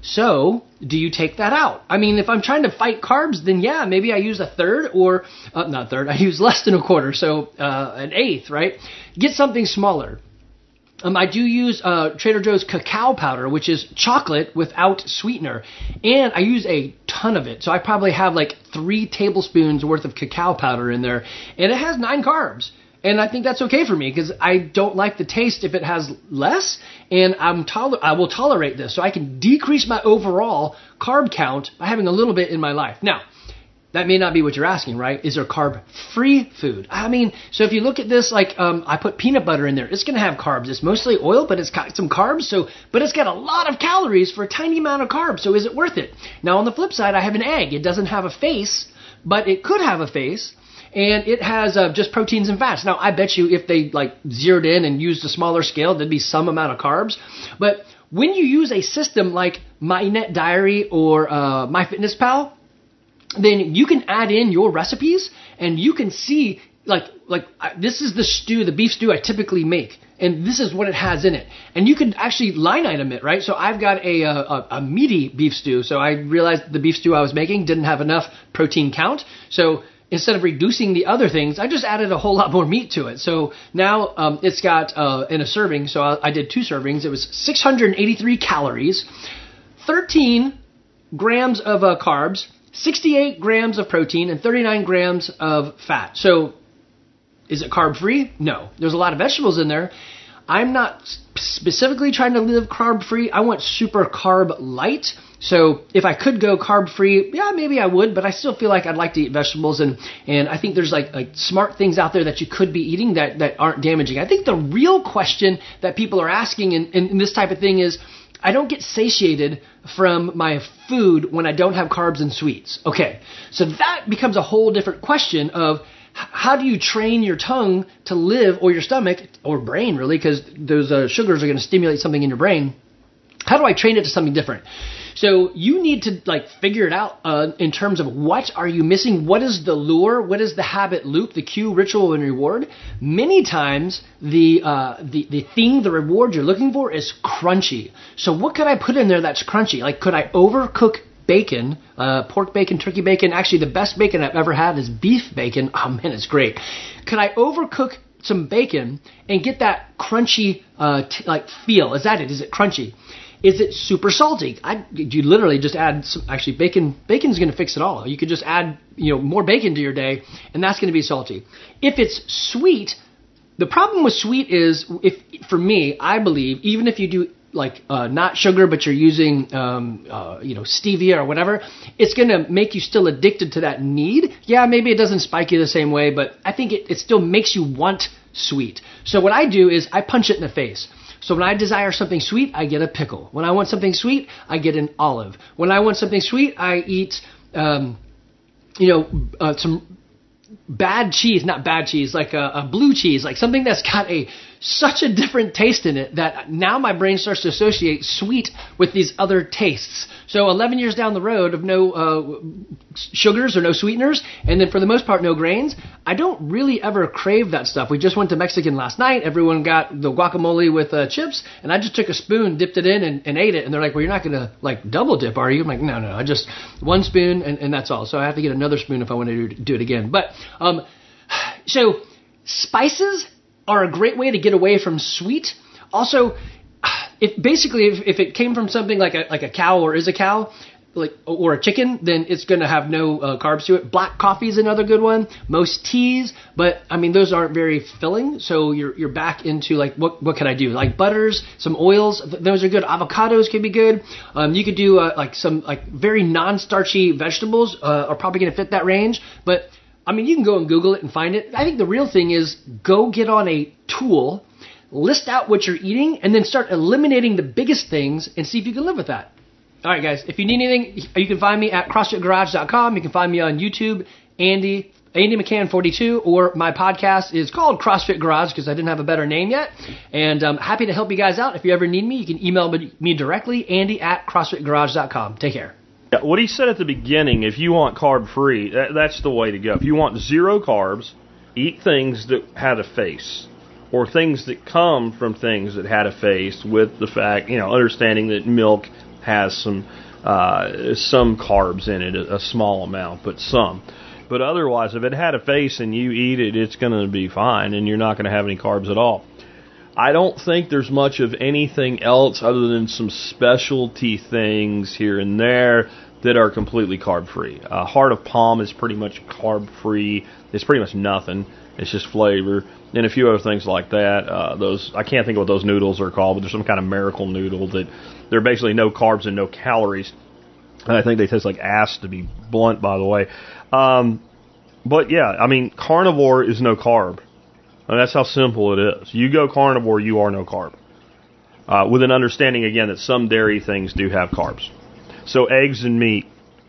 So do you take that out? I mean, if I'm trying to fight carbs, then yeah, maybe I use a third or uh, not third. I use less than a quarter, so uh, an eighth, right? Get something smaller. Um, I do use uh, Trader Joe's cacao powder, which is chocolate without sweetener, and I use a ton of it. So I probably have like three tablespoons worth of cacao powder in there, and it has nine carbs. And I think that's okay for me because I don't like the taste if it has less, and I'm toler- I will tolerate this. So I can decrease my overall carb count by having a little bit in my life. Now, that may not be what you're asking, right? Is there carb-free food? I mean, so if you look at this, like um, I put peanut butter in there. It's going to have carbs. It's mostly oil, but it's got some carbs. So, but it's got a lot of calories for a tiny amount of carbs. So is it worth it? Now, on the flip side, I have an egg. It doesn't have a face, but it could have a face. And it has uh, just proteins and fats. Now, I bet you if they like zeroed in and used a smaller scale, there'd be some amount of carbs. But when you use a system like MyNet Diary or uh, MyFitnessPal, then you can add in your recipes and you can see, like, like uh, this is the stew, the beef stew I typically make. And this is what it has in it. And you can actually line item it, right? So I've got a, a, a meaty beef stew. So I realized the beef stew I was making didn't have enough protein count. So instead of reducing the other things, I just added a whole lot more meat to it. So now um, it's got, uh, in a serving, so I, I did two servings. It was six hundred eighty-three calories, thirteen grams of uh, carbs, sixty-eight grams of protein, and thirty-nine grams of fat. So is it carb-free? No. There's a lot of vegetables in there. I'm not specifically trying to live carb-free. I want super carb light. So if I could go carb-free, yeah, maybe I would, but I still feel like I'd like to eat vegetables, and, and I think there's like, like smart things out there that you could be eating that, that aren't damaging. I think the real question that people are asking in, in, in this type of thing is, I don't get satiated from my food when I don't have carbs and sweets. Okay, so that becomes a whole different question of how do you train your tongue to live, or your stomach, or brain really, because those uh, sugars are going to stimulate something in your brain. How do I train it to something different? So you need to like figure it out uh, in terms of what are you missing? What is the lure? What is the habit loop, the cue, ritual, and reward? Many times the, uh, the, the thing, the reward you're looking for is crunchy. So what could I put in there that's crunchy? Like, could I overcook bacon, uh, pork bacon, turkey bacon? Actually, the best bacon I've ever had is beef bacon. Oh man, it's great. Could I overcook some bacon and get that crunchy uh, t- like feel? Is that it? Is it crunchy? Is it super salty? I, you literally just add some, actually bacon, bacon's going to fix it all. You could just add, you know, more bacon to your day, and that's going to be salty. If it's sweet, the problem with sweet is, if for me, I believe, even if you do like uh, not sugar, but you're using, um, uh, you know, stevia or whatever, it's going to make you still addicted to that need. Yeah, maybe it doesn't spike you the same way, but I think it, it still makes you want sweet. So what I do is I punch it in the face. So when I desire something sweet, I get a pickle. When I want something sweet, I get an olive. When I want something sweet, I eat um, you know, uh, some bad cheese, not bad cheese, like a, a blue cheese, like something that's got a such a different taste in it that now my brain starts to associate sweet with these other tastes. So eleven years down the road of no uh, sugars or no sweeteners, and then for the most part no grains, I don't really ever crave that stuff. We just went to Mexican last night. Everyone got the guacamole with uh, chips, and I just took a spoon, dipped it in, and, and ate it. And they're like, well, you're not going to like double dip, are you? I'm like, no, no, I just one spoon, and, and that's all. So I have to get another spoon if I want to do, do it again. But um, so spices are a great way to get away from sweet. Also, if basically if, if it came from something like a like a cow or is a cow, like or a chicken, then it's going to have no uh, carbs to it. Black coffee is another good one. Most teas, but I mean those aren't very filling, so you're you're back into like what what can I do? Like butters, some oils, th- those are good. Avocados can be good. Um, you could do uh, like some like very non-starchy vegetables uh, are probably going to fit that range, but I mean, you can go and Google it and find it. I think the real thing is go get on a tool, list out what you're eating, and then start eliminating the biggest things and see if you can live with that. All right, guys, if you need anything, you can find me at CrossFit Garage dot com. You can find me on YouTube, Andy, Andy McCann forty-two, or my podcast is called CrossFit Garage because I didn't have a better name yet. And I'm happy to help you guys out. If you ever need me, you can email me directly, Andy at CrossFit Garage dot com. Take care. Yeah, what he said at the beginning, if you want carb-free, that, that's the way to go. If you want zero carbs, eat things that had a face, or things that come from things that had a face with the fact, you know, understanding that milk has some uh, some carbs in it, a, a small amount, but some. But otherwise, if it had a face and you eat it, it's going to be fine, and you're not going to have any carbs at all. I don't think there's much of anything else other than some specialty things here and there that are completely carb-free. Uh, Heart of Palm is pretty much carb-free. It's pretty much nothing. It's just flavor. And a few other things like that. Uh, those I can't think of what those noodles are called, but there's some kind of miracle noodle that they're basically no carbs and no calories. And I think they taste like ass, to be blunt, by the way. Um, but, yeah, I mean, carnivore is no carb. And that's how simple it is. You go carnivore, you are no carb. Uh, with an understanding, again, that some dairy things do have carbs. So eggs and meat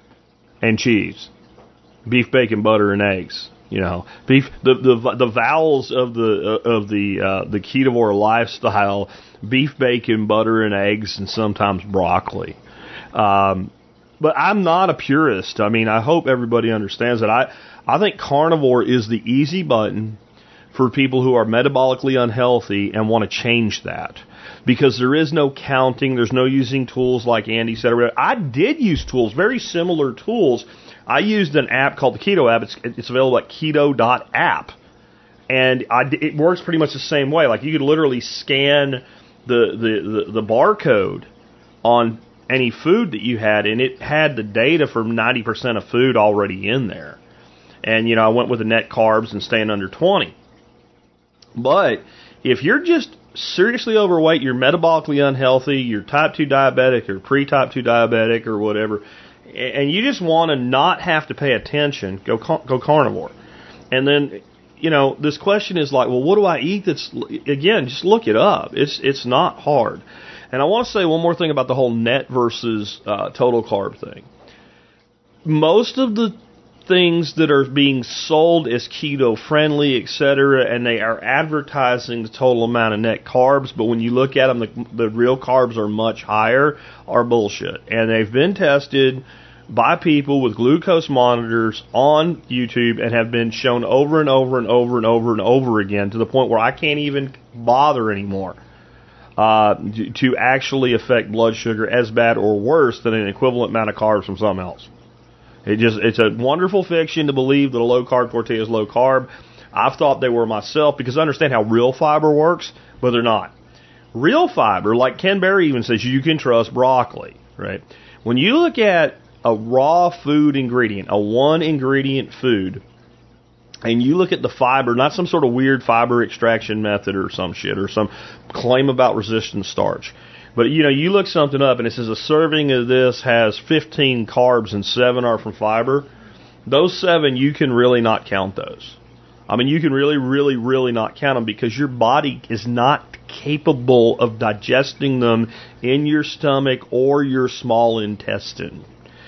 and cheese, beef, bacon, butter, and eggs. You know, beef. The the the vowels of the uh, of the uh, the ketovore lifestyle: beef, bacon, butter, and eggs, and sometimes broccoli. Um, but I'm not a purist. I mean, I hope everybody understands that. I I think carnivore is the easy button for people who are metabolically unhealthy and want to change that. Because there is no counting, there's no using tools like Andy said. I did use tools, very similar tools. I used an app called the Keto app. It's, it's available at keto dot app. And I, it works pretty much the same way. Like you could literally scan the, the, the, the barcode on any food that you had, and it had the data for ninety percent of food already in there. And, you know, I went with the net carbs and staying under twenty. But if you're just seriously overweight, you're metabolically unhealthy, you're type two diabetic or pre-type two diabetic or whatever, and you just want to not have to pay attention, go go carnivore. And then, you know, this question is like, well, what do I eat that's, again, just look it up. It's it's not hard. And I want to say one more thing about the whole net versus uh, total carb thing. Most of the things that are being sold as keto friendly, et cetera, and they are advertising the total amount of net carbs, but when you look at them, the, the real carbs are much higher, are bullshit. And they've been tested by people with glucose monitors on YouTube and have been shown over and over and over and over and over again to the point where I can't even bother anymore uh, to actually affect blood sugar as bad or worse than an equivalent amount of carbs from something else. It just it's a wonderful fiction to believe that a low-carb tortilla is low-carb. I've thought they were myself because I understand how real fiber works, but they're not. Real fiber, like Ken Berry even says, you can trust broccoli, right? When you look at a raw food ingredient, a one-ingredient food, and you look at the fiber, not some sort of weird fiber extraction method or some shit or some claim about resistant starch, but, you know, you look something up and it says a serving of this has fifteen carbs and seven are from fiber. Those seven, you can really not count those. I mean, you can really, really, really not count them because your body is not capable of digesting them in your stomach or your small intestine.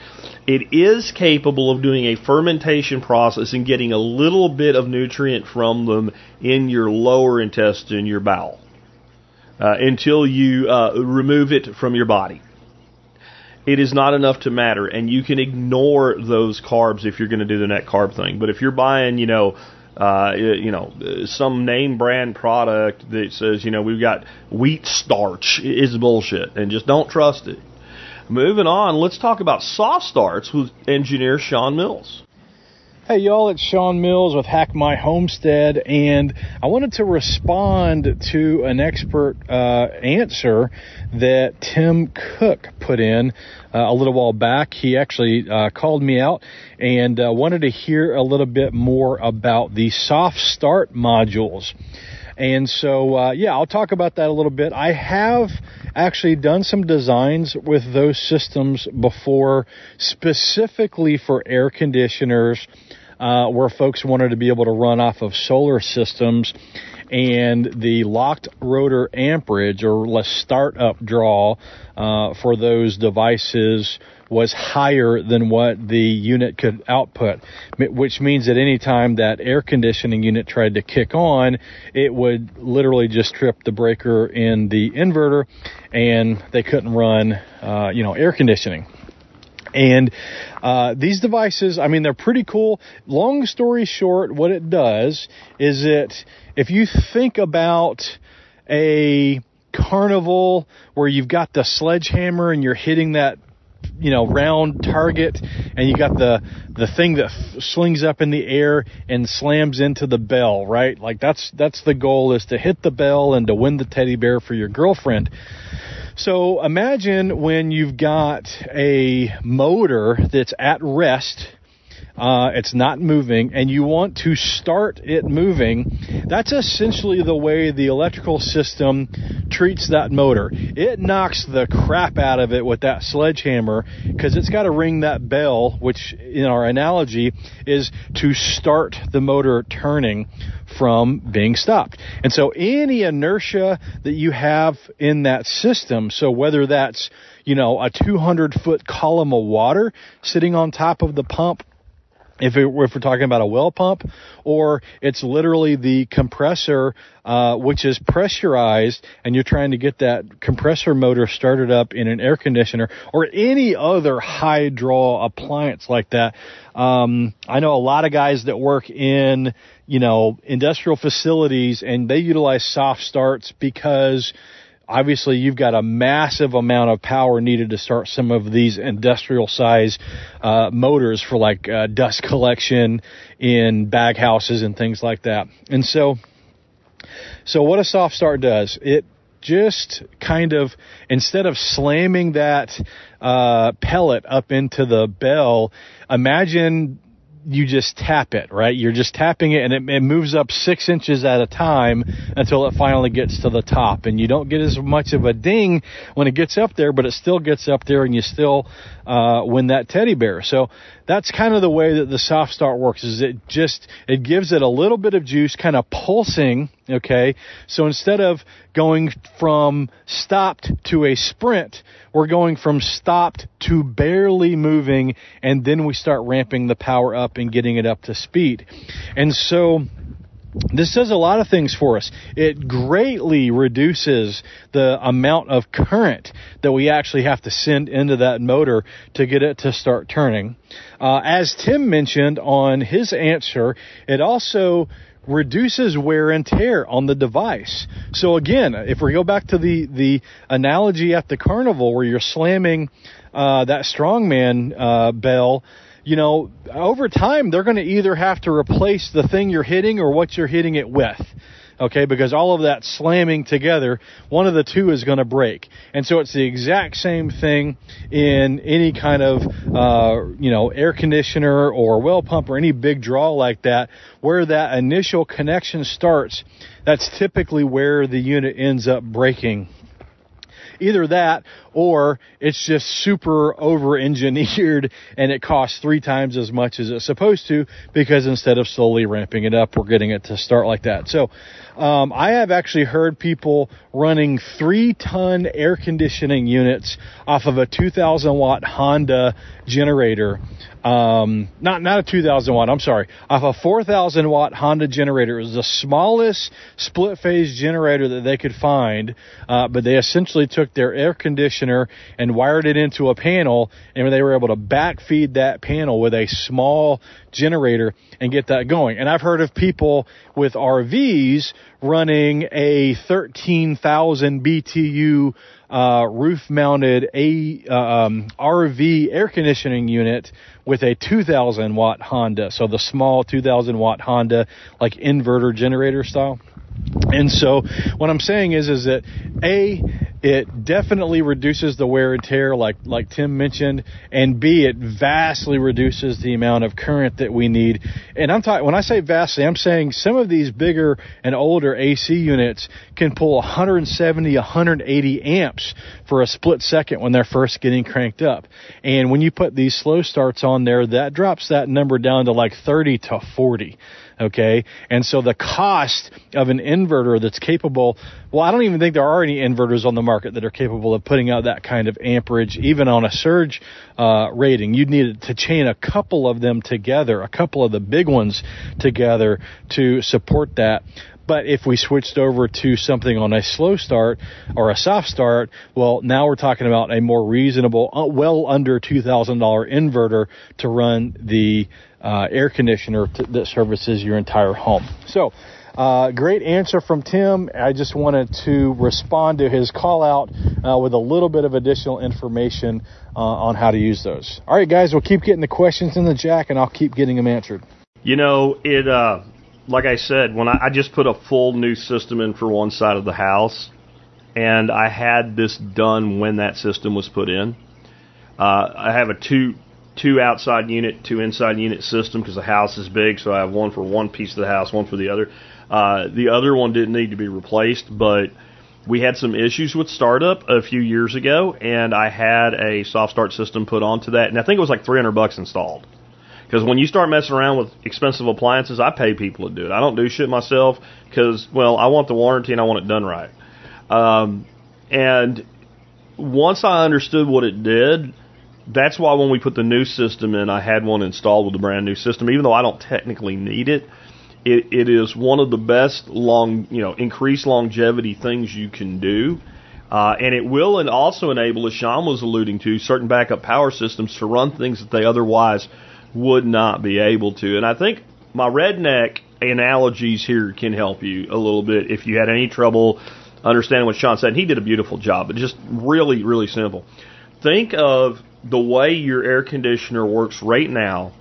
It is capable of doing a fermentation process and getting a little bit of nutrient from them in your lower intestine, your bowel, uh, until you uh, remove it from your body. It is not enough to matter, and you can ignore those carbs if you're going to do the net carb thing. But if you're buying, you know, uh, you know, some name brand product that says, you know, we've got wheat starch, is bullshit, and just don't trust it. Moving on, let's talk about soft starts with engineer Sean Mills. Hey y'all, it's Sean Mills with Hack My Homestead, and I wanted to respond to an expert uh, answer that Tim Cook put in uh, a little while back. He actually uh, called me out and uh, wanted to hear a little bit more about the soft start modules. And so, uh, yeah, I'll talk about that a little bit. I have actually done some designs with those systems before, specifically for air conditioners, uh, where folks wanted to be able to run off of solar systems, and the locked rotor amperage or less startup draw uh, for those devices was higher than what the unit could output, which means that any time that air conditioning unit tried to kick on, it would literally just trip the breaker in the inverter, and they couldn't run, uh, you know, air conditioning. And uh, these devices, I mean, they're pretty cool. Long story short, what it does is it, if you think about a carnival where you've got the sledgehammer and you're hitting that, you know, round target, and you got the the thing that f- slings up in the air and slams into the bell, right? Like that's that's the goal, is to hit the bell and to win the teddy bear for your girlfriend. So imagine when you've got a motor that's at rest, uh, it's not moving, and you want to start it moving. That's essentially the way the electrical system treats that motor. It knocks the crap out of it with that sledgehammer because it's got to ring that bell, which in our analogy is to start the motor turning from being stopped. And so any inertia that you have in that system, so whether that's, you know, a two hundred foot column of water sitting on top of the pump, If, it, if we're talking about a well pump, or it's literally the compressor, uh, which is pressurized, and you're trying to get that compressor motor started up in an air conditioner, or any other high draw appliance like that. Um, I know a lot of guys that work in, you know, industrial facilities, and they utilize soft starts because obviously, you've got a massive amount of power needed to start some of these industrial size uh, motors for like uh, dust collection in bag houses and things like that. And so, so what a soft start does, it just kind of, instead of slamming that uh, pellet up into the bell, imagine you just tap it, right? You're just tapping it, and it, it moves up six inches at a time until it finally gets to the top. And you don't get as much of a ding when it gets up there, but it still gets up there, and you still uh, win that teddy bear. So that's kind of the way that the soft start works, is it just, it gives it a little bit of juice, kind of pulsing, okay? So instead of going from stopped to a sprint, we're going from stopped to barely moving, and then we start ramping the power up and getting it up to speed. And so this does a lot of things for us. It greatly reduces the amount of current that we actually have to send into that motor to get it to start turning. Uh, as Tim mentioned on his answer, it also reduces wear and tear on the device. So again, if we go back to the, the analogy at the carnival where you're slamming uh, that strongman uh, bell, you know, over time, they're going to either have to replace the thing you're hitting or what you're hitting it with. Okay, because all of that slamming together, one of the two is going to break. And so it's the exact same thing in any kind of, uh, you know, air conditioner or well pump or any big draw like that, where that initial connection starts. That's typically where the unit ends up breaking. Either that, or it's just super over-engineered and it costs three times as much as it's supposed to, because instead of slowly ramping it up, we're getting it to start like that. So um, I have actually heard people running three-ton air conditioning units off of a two thousand watt Honda generator. Um, not, not a two thousand watt, I'm sorry, off a four thousand watt Honda generator. It was the smallest split phase generator that they could find, uh, but they essentially took their air conditioner and wired it into a panel, and they were able to backfeed that panel with a small generator and get that going. And I've heard of people with R Vs running a thirteen thousand B T U uh, roof-mounted a uh, um, R V air conditioning unit with a two thousand watt Honda. So the small two thousand watt Honda, like inverter generator style. And so what I'm saying is, is that A, it definitely reduces the wear and tear, like like Tim mentioned, and B, it vastly reduces the amount of current that we need. And I'm talking, when I say vastly, I'm saying some of these bigger and older A C units can pull one seventy, one eighty amps for a split second when they're first getting cranked up. And when you put these slow starts on there, that drops that number down to like thirty to forty. Okay, and so the cost of an inverter that's capable, well, I don't even think there are any inverters on the market that are capable of putting out that kind of amperage, even on a surge uh, rating. You'd need to chain a couple of them together, a couple of the big ones together to support that. But if we switched over to something on a slow start or a soft start, well, now we're talking about a more reasonable, uh, well under two thousand dollars inverter to run the uh, air conditioner to, that services your entire home. So, uh, great answer from Tim. I just wanted to respond to his call out uh, with a little bit of additional information uh, on how to use those. All right, guys, we'll keep getting the questions in the Jack, and I'll keep getting them answered. You know, it. Uh Like I said, when I, I just put a full new system in for one side of the house, and I had this done when that system was put in. Uh, I have a two two outside unit, two inside unit system because the house is big, so I have one for one piece of the house, one for the other. Uh, the other one didn't need to be replaced, but we had some issues with startup a few years ago, and I had a soft start system put onto that, and I think it was like three hundred bucks installed. Because when you start messing around with expensive appliances, I pay people to do it. I don't do shit myself because, well, I want the warranty and I want it done right. Um, and once I understood what it did, that's why when we put the new system in, I had one installed with the brand new system. Even though I don't technically need it, it, it is one of the best long, you know, increased longevity things you can do. Uh, and it will and also enable, as Sean was alluding to, certain backup power systems to run things that they otherwise would not be able to. And I think my redneck analogies here can help you a little bit if you had any trouble understanding what Sean said. And he did a beautiful job, but just really, really simple. Think of the way your air conditioner works right now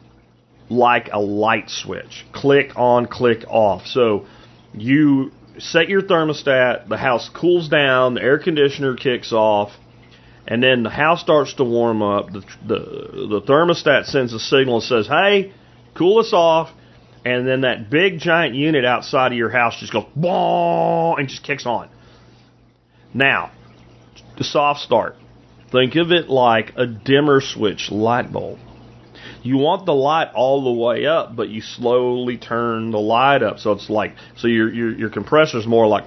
like a light switch. Click on, click off. So you set your thermostat, the house cools down, the air conditioner kicks off, and then the house starts to warm up. The, the the thermostat sends a signal and says, hey, cool us off. And then that big giant unit outside of your house just goes, boom, and just kicks on. Now, the soft start. Think of it like a dimmer switch light bulb. You want the light all the way up, but you slowly turn the light up. So it's like, so your your, your compressor's more like,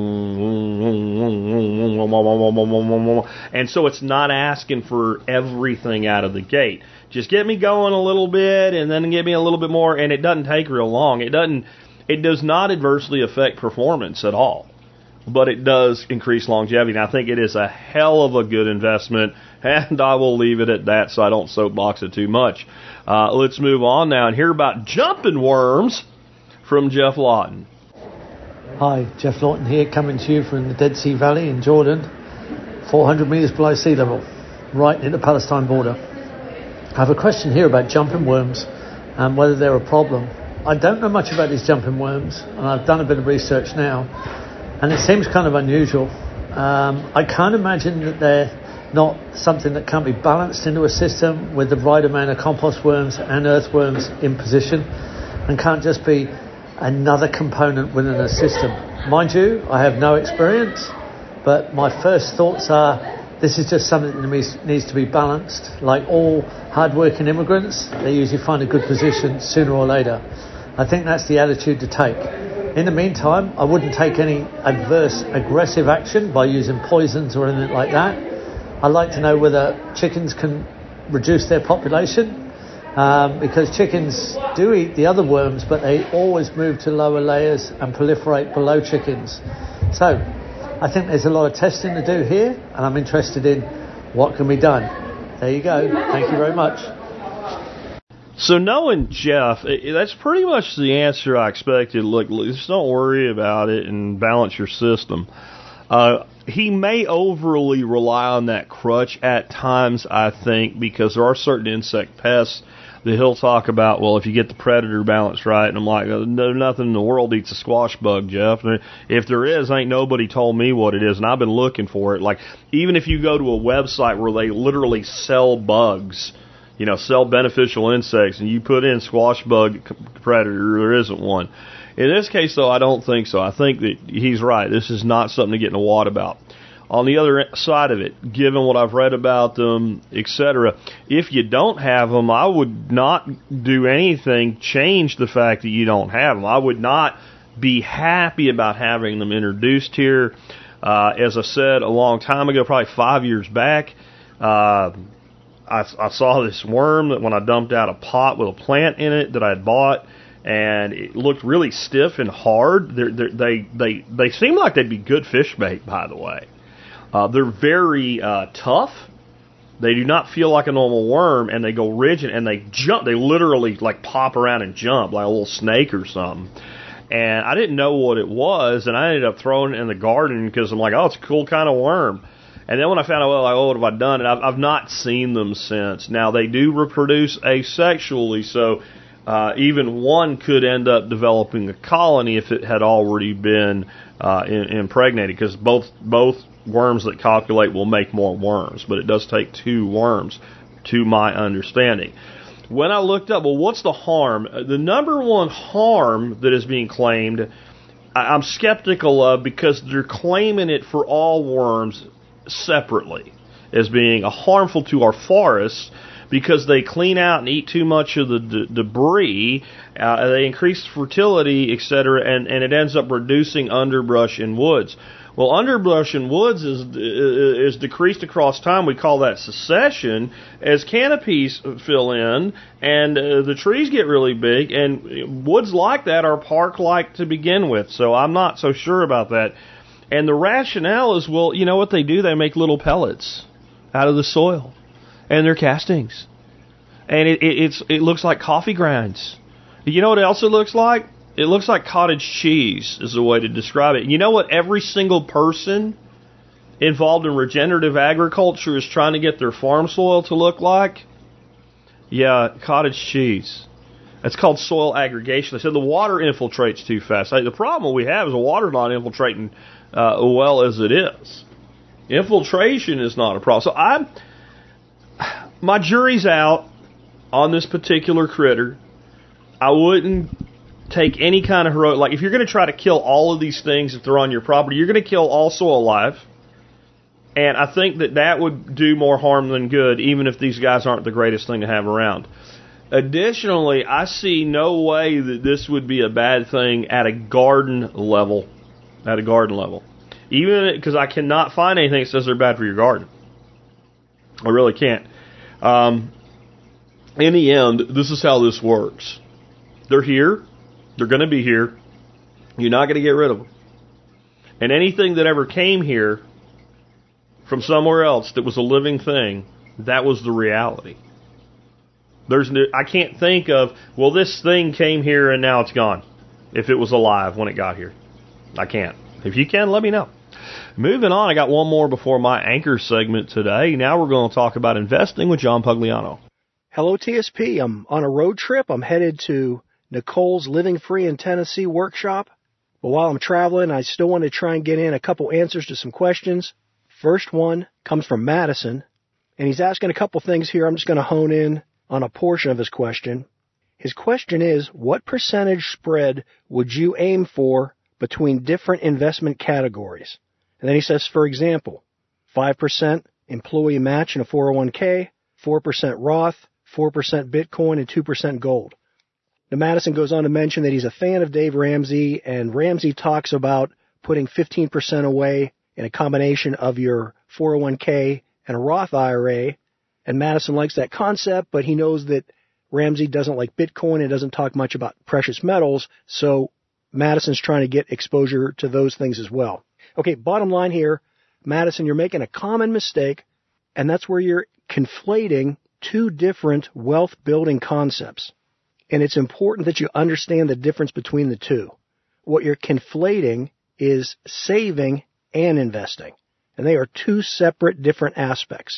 and so it's not asking for everything out of the gate. Just get me going a little bit, and then get me a little bit more, and it doesn't take real long. It doesn't, it does not adversely affect performance at all, but it does increase longevity. And I think it is a hell of a good investment, and I will leave it at that so I don't soapbox it too much. Uh, let's move on now and hear about jumping worms from Jeff Lawton. Hi, Jeff Lawton here, coming to you from the Dead Sea Valley in Jordan, four hundred meters below sea level, right near the Palestine border. I have a question here about jumping worms and whether they're a problem. I don't know much about these jumping worms, and I've done a bit of research now, and it seems kind of unusual. Um, I can't imagine that they're not something that can't be balanced into a system with the right amount of compost worms and earthworms in position, and can't just be another component within a system. Mind you, I have no experience, But my first thoughts are this is just something that needs to be balanced. Like all hard-working immigrants, they usually find a good position sooner or later. I think that's the attitude to take. In the meantime, I wouldn't take any adverse, aggressive action by using poisons or anything like that. I'd like to know whether chickens can reduce their population, um, because chickens do eat the other worms, but they always move to lower layers and proliferate below chickens. So I think there's a lot of testing to do here, and I'm interested in what can be done. There you go. Thank you very much. So knowing Jeff, that's pretty much the answer I expected. Look, just don't worry about it and balance your system. Uh, he may overly rely on that crutch at times, I think, because there are certain insect pests that he'll talk about, well, if you get the predator balance right. And I'm like, no, nothing in the world eats a squash bug, Jeff. If there is, ain't nobody told me what it is, and I've been looking for it. Like, even if you go to a website where they literally sell bugs, you know, sell beneficial insects, and you put in squash bug predator, there isn't one. In this case, though, I don't think so. I think that he's right. This is not something to get in a wad about. On the other side of it, given what I've read about them, et cetera, if you don't have them, I would not do anything change the fact that you don't have them. I would not be happy about having them introduced here. Uh, as I said a long time ago, probably five years back, uh, I, I saw this worm that when I dumped out a pot with a plant in it that I had bought, and it looked really stiff and hard. They're, they're, they they they seem like they'd be good fish bait, by the way. Uh, they're very uh, tough. They do not feel like a normal worm, and they go rigid, and they jump. They literally like pop around and jump like a little snake or something. And I didn't know what it was, and I ended up throwing it in the garden because I'm like, oh, it's a cool kind of worm. And then when I found out, well, like, oh, what have I done? And I've, I've not seen them since. Now, they do reproduce asexually, so uh, even one could end up developing a colony if it had already been uh, in, impregnated, because both both worms that copulate will make more worms, but it does take two worms, to my understanding. When I looked up, well, what's the harm? The number one harm that is being claimed, I'm skeptical of, because they're claiming it for all worms separately as being a harmful to our forests, because they clean out and eat too much of the d- debris, uh, they increase fertility, et cetera, and, and it ends up reducing underbrush in woods. Well, underbrush in woods is is decreased across time. We call that succession, as canopies fill in and uh, the trees get really big, and woods like that are park-like to begin with, so I'm not so sure about that. And the rationale is, well, you know what they do? They make little pellets out of the soil, and they're castings. And it, it, it's, it looks like coffee grinds. You know what else it looks like? It looks like cottage cheese is the way to describe it. You know what every single person involved in regenerative agriculture is trying to get their farm soil to look like? Yeah, cottage cheese. That's called soil aggregation. They said the water infiltrates too fast. The problem we have is the water's not infiltrating uh, well as it is. Infiltration is not a problem. So I'm, my jury's out on this particular critter. I wouldn't take any kind of heroic, like if you're going to try to kill all of these things if they're on your property, you're going to kill all soil life. And I think that that would do more harm than good, even if these guys aren't the greatest thing to have around. Additionally, I see no way that this would be a bad thing at a garden level. At a garden level. Even because I cannot find anything that says they're bad for your garden. I really can't. Um, in the end, this is how this works. They're here. They're going to be here. You're not going to get rid of them. And anything that ever came here from somewhere else that was a living thing, that was the reality. There's no, I can't think of, well, this thing came here and now it's gone, if it was alive when it got here. I can't. If you can, let me know. Moving on, I got one more before my anchor segment today. Now we're going to talk about investing with John Pugliano. Hello, T S P. I'm on a road trip. I'm headed to Nicole's Living Free in Tennessee workshop. But while I'm traveling, I still want to try and get in a couple answers to some questions. First one comes from Madison, and he's asking a couple things here. I'm just going to hone in on a portion of his question. His question is, what percentage spread would you aim for between different investment categories? And then he says, for example, five percent employee match in a four oh one k, four percent Roth, four percent Bitcoin, and two percent gold. Now, Madison goes on to mention that he's a fan of Dave Ramsey, and Ramsey talks about putting fifteen percent away in a combination of your four oh one k and a Roth I R A. And Madison likes that concept, but he knows that Ramsey doesn't like Bitcoin and doesn't talk much about precious metals, so Madison's trying to get exposure to those things as well. Okay, bottom line here, Madison, you're making a common mistake, and that's where you're conflating two different wealth-building concepts. And it's important that you understand the difference between the two. What you're conflating is saving and investing, and they are two separate different aspects.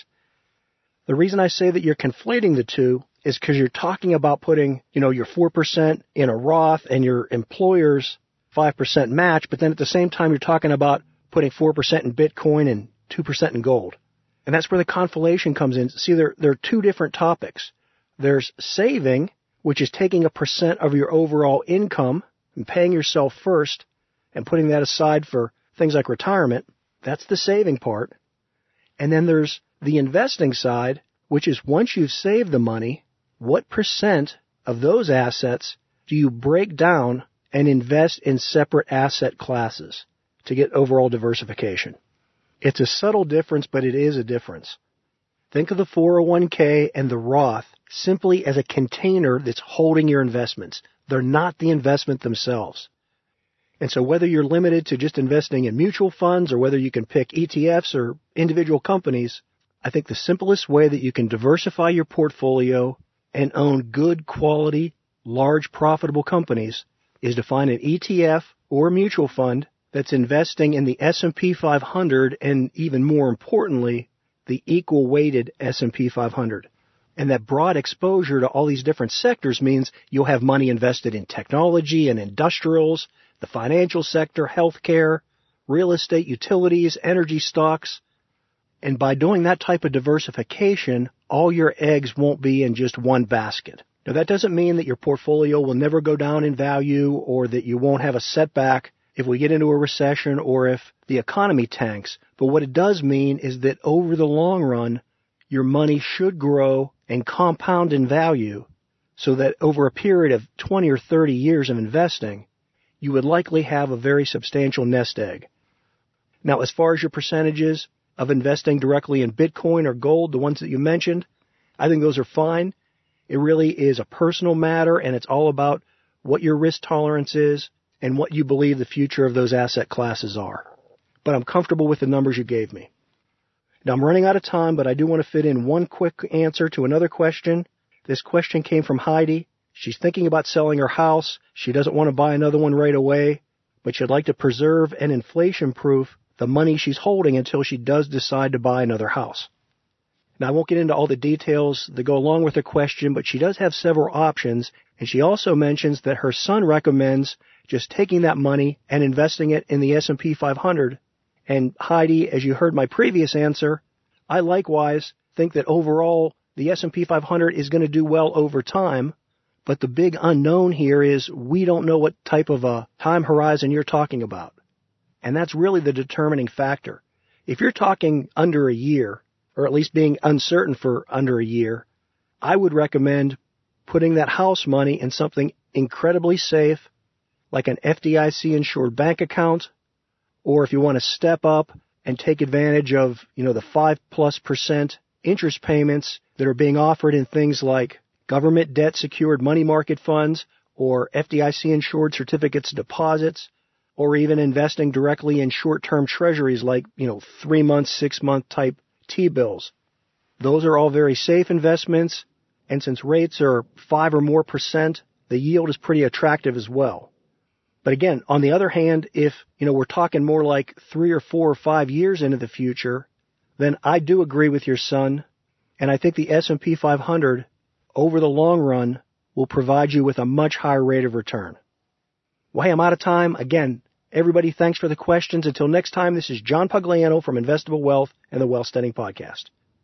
The reason I say that you're conflating the two is because you're talking about putting, you know, your four percent in a Roth and your employer's five percent match, but then at the same time you're talking about putting four percent in Bitcoin and two percent in gold. And that's where the conflation comes in. See, there, there are two different topics. There's saving, which is taking a percent of your overall income and paying yourself first and putting that aside for things like retirement. That's the saving part. And then there's the investing side, which is once you've saved the money, what percent of those assets do you break down and invest in separate asset classes to get overall diversification? It's a subtle difference, but it is a difference. Think of the four oh one k and the Roth simply as a container that's holding your investments. They're not the investment themselves. And so whether you're limited to just investing in mutual funds or whether you can pick E T Fs or individual companies, I think the simplest way that you can diversify your portfolio and own good quality, large profitable companies is to find an E T F or a mutual fund that's investing in the S and P five hundred and even more importantly, the equal weighted S and P five hundred. And that broad exposure to all these different sectors means you'll have money invested in technology and industrials, the financial sector, healthcare, real estate, utilities, energy stocks. And by doing that type of diversification, all your eggs won't be in just one basket. Now, that doesn't mean that your portfolio will never go down in value or that you won't have a setback if we get into a recession or if the economy tanks. But what it does mean is that over the long run, your money should grow and compound in value so that over a period of twenty or thirty years of investing, you would likely have a very substantial nest egg. Now, as far as your percentages of investing directly in Bitcoin or gold, the ones that you mentioned, I think those are fine. It really is a personal matter, and it's all about what your risk tolerance is and what you believe the future of those asset classes are. But I'm comfortable with the numbers you gave me. Now, I'm running out of time, but I do want to fit in one quick answer to another question. This question came from Heidi. She's thinking about selling her house. She doesn't want to buy another one right away, but she'd like to preserve and inflation-proof the money she's holding until she does decide to buy another house. Now, I won't get into all the details that go along with her question, but she does have several options, and she also mentions that her son recommends just taking that money and investing it in the S and P five hundred. And Heidi, as you heard my previous answer, I likewise think that overall the S and P five hundred is going to do well over time, but the big unknown here is we don't know what type of a time horizon you're talking about. And that's really the determining factor. If you're talking under a year, or at least being uncertain for under a year, I would recommend putting that house money in something incredibly safe, like an F D I C-insured bank account, or if you want to step up and take advantage of, you know, the five plus percent interest payments that are being offered in things like government debt-secured money market funds or F D I C-insured certificates of deposits, or even investing directly in short-term treasuries like, you know, three-month, six-month type T-bills. Those are all very safe investments, and since rates are five or more percent, the yield is pretty attractive as well. But again, on the other hand, if, you know, we're talking more like three or four or five years into the future, then I do agree with your son, and I think the S and P five hundred, over the long run, will provide you with a much higher rate of return. Well, hey, I'm out of time. Again, everybody, thanks for the questions. Until next time, this is John Pugliano from Investable Wealth and the Wealth Studying Podcast.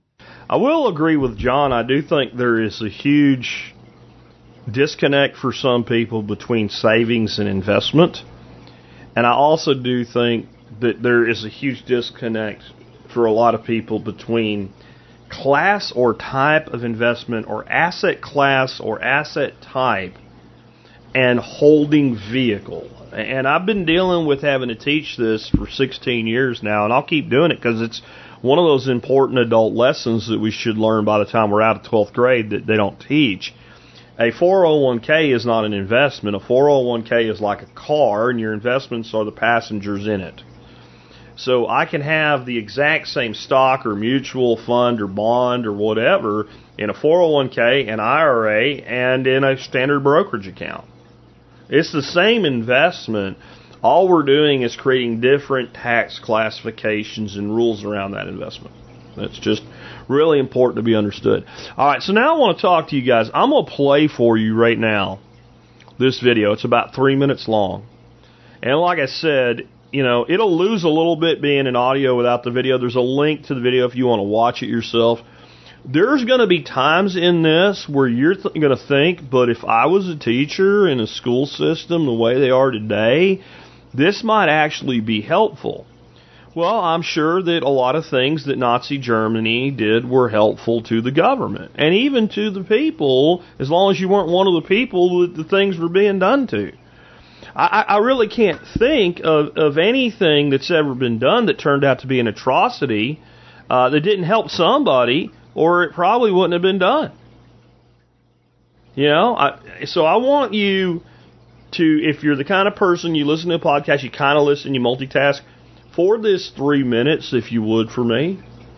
I will agree with John. I do think there is a huge disconnect for some people between savings and investment. And I also do think that there is a huge disconnect for a lot of people between class or type of investment or asset class or asset type and holding vehicle. And I've been dealing with having to teach this for sixteen years now, and I'll keep doing it because it's one of those important adult lessons that we should learn by the time we're out of twelfth grade that they don't teach. A four oh one k is not an investment. A four oh one k is like a car, and your investments are the passengers in it. So I can have the exact same stock or mutual fund or bond or whatever in a four oh one k, an I R A, and in a standard brokerage account. It's the same investment. All we're doing is creating different tax classifications and rules around that investment. That's just really important to be understood. All right, so now I want to talk to you guys. I'm going to play for you right now this video. It's about three minutes long. And like I said, you know, it'll lose a little bit being an audio without the video. There's a link to the video if you want to watch it yourself. There's going to be times in this where you're th- going to think, but if I was a teacher in a school system the way they are today, this might actually be helpful. Well, I'm sure that a lot of things that Nazi Germany did were helpful to the government and even to the people, as long as you weren't one of the people that the things were being done to. I, I really can't think of, of anything that's ever been done that turned out to be an atrocity uh, that didn't help somebody, or it probably wouldn't have been done. You know, I, so I want you to, if you're the kind of person you listen to a podcast, you kind of listen, you multitask, for this three minutes, if you would, for me,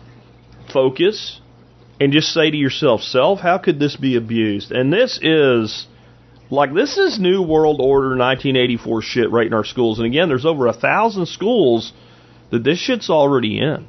focus and just say to yourself, self, how could this be abused? And this is, like, this is New World Order nineteen eighty-four shit right in our schools. And again, there's over a thousand schools that this shit's already in.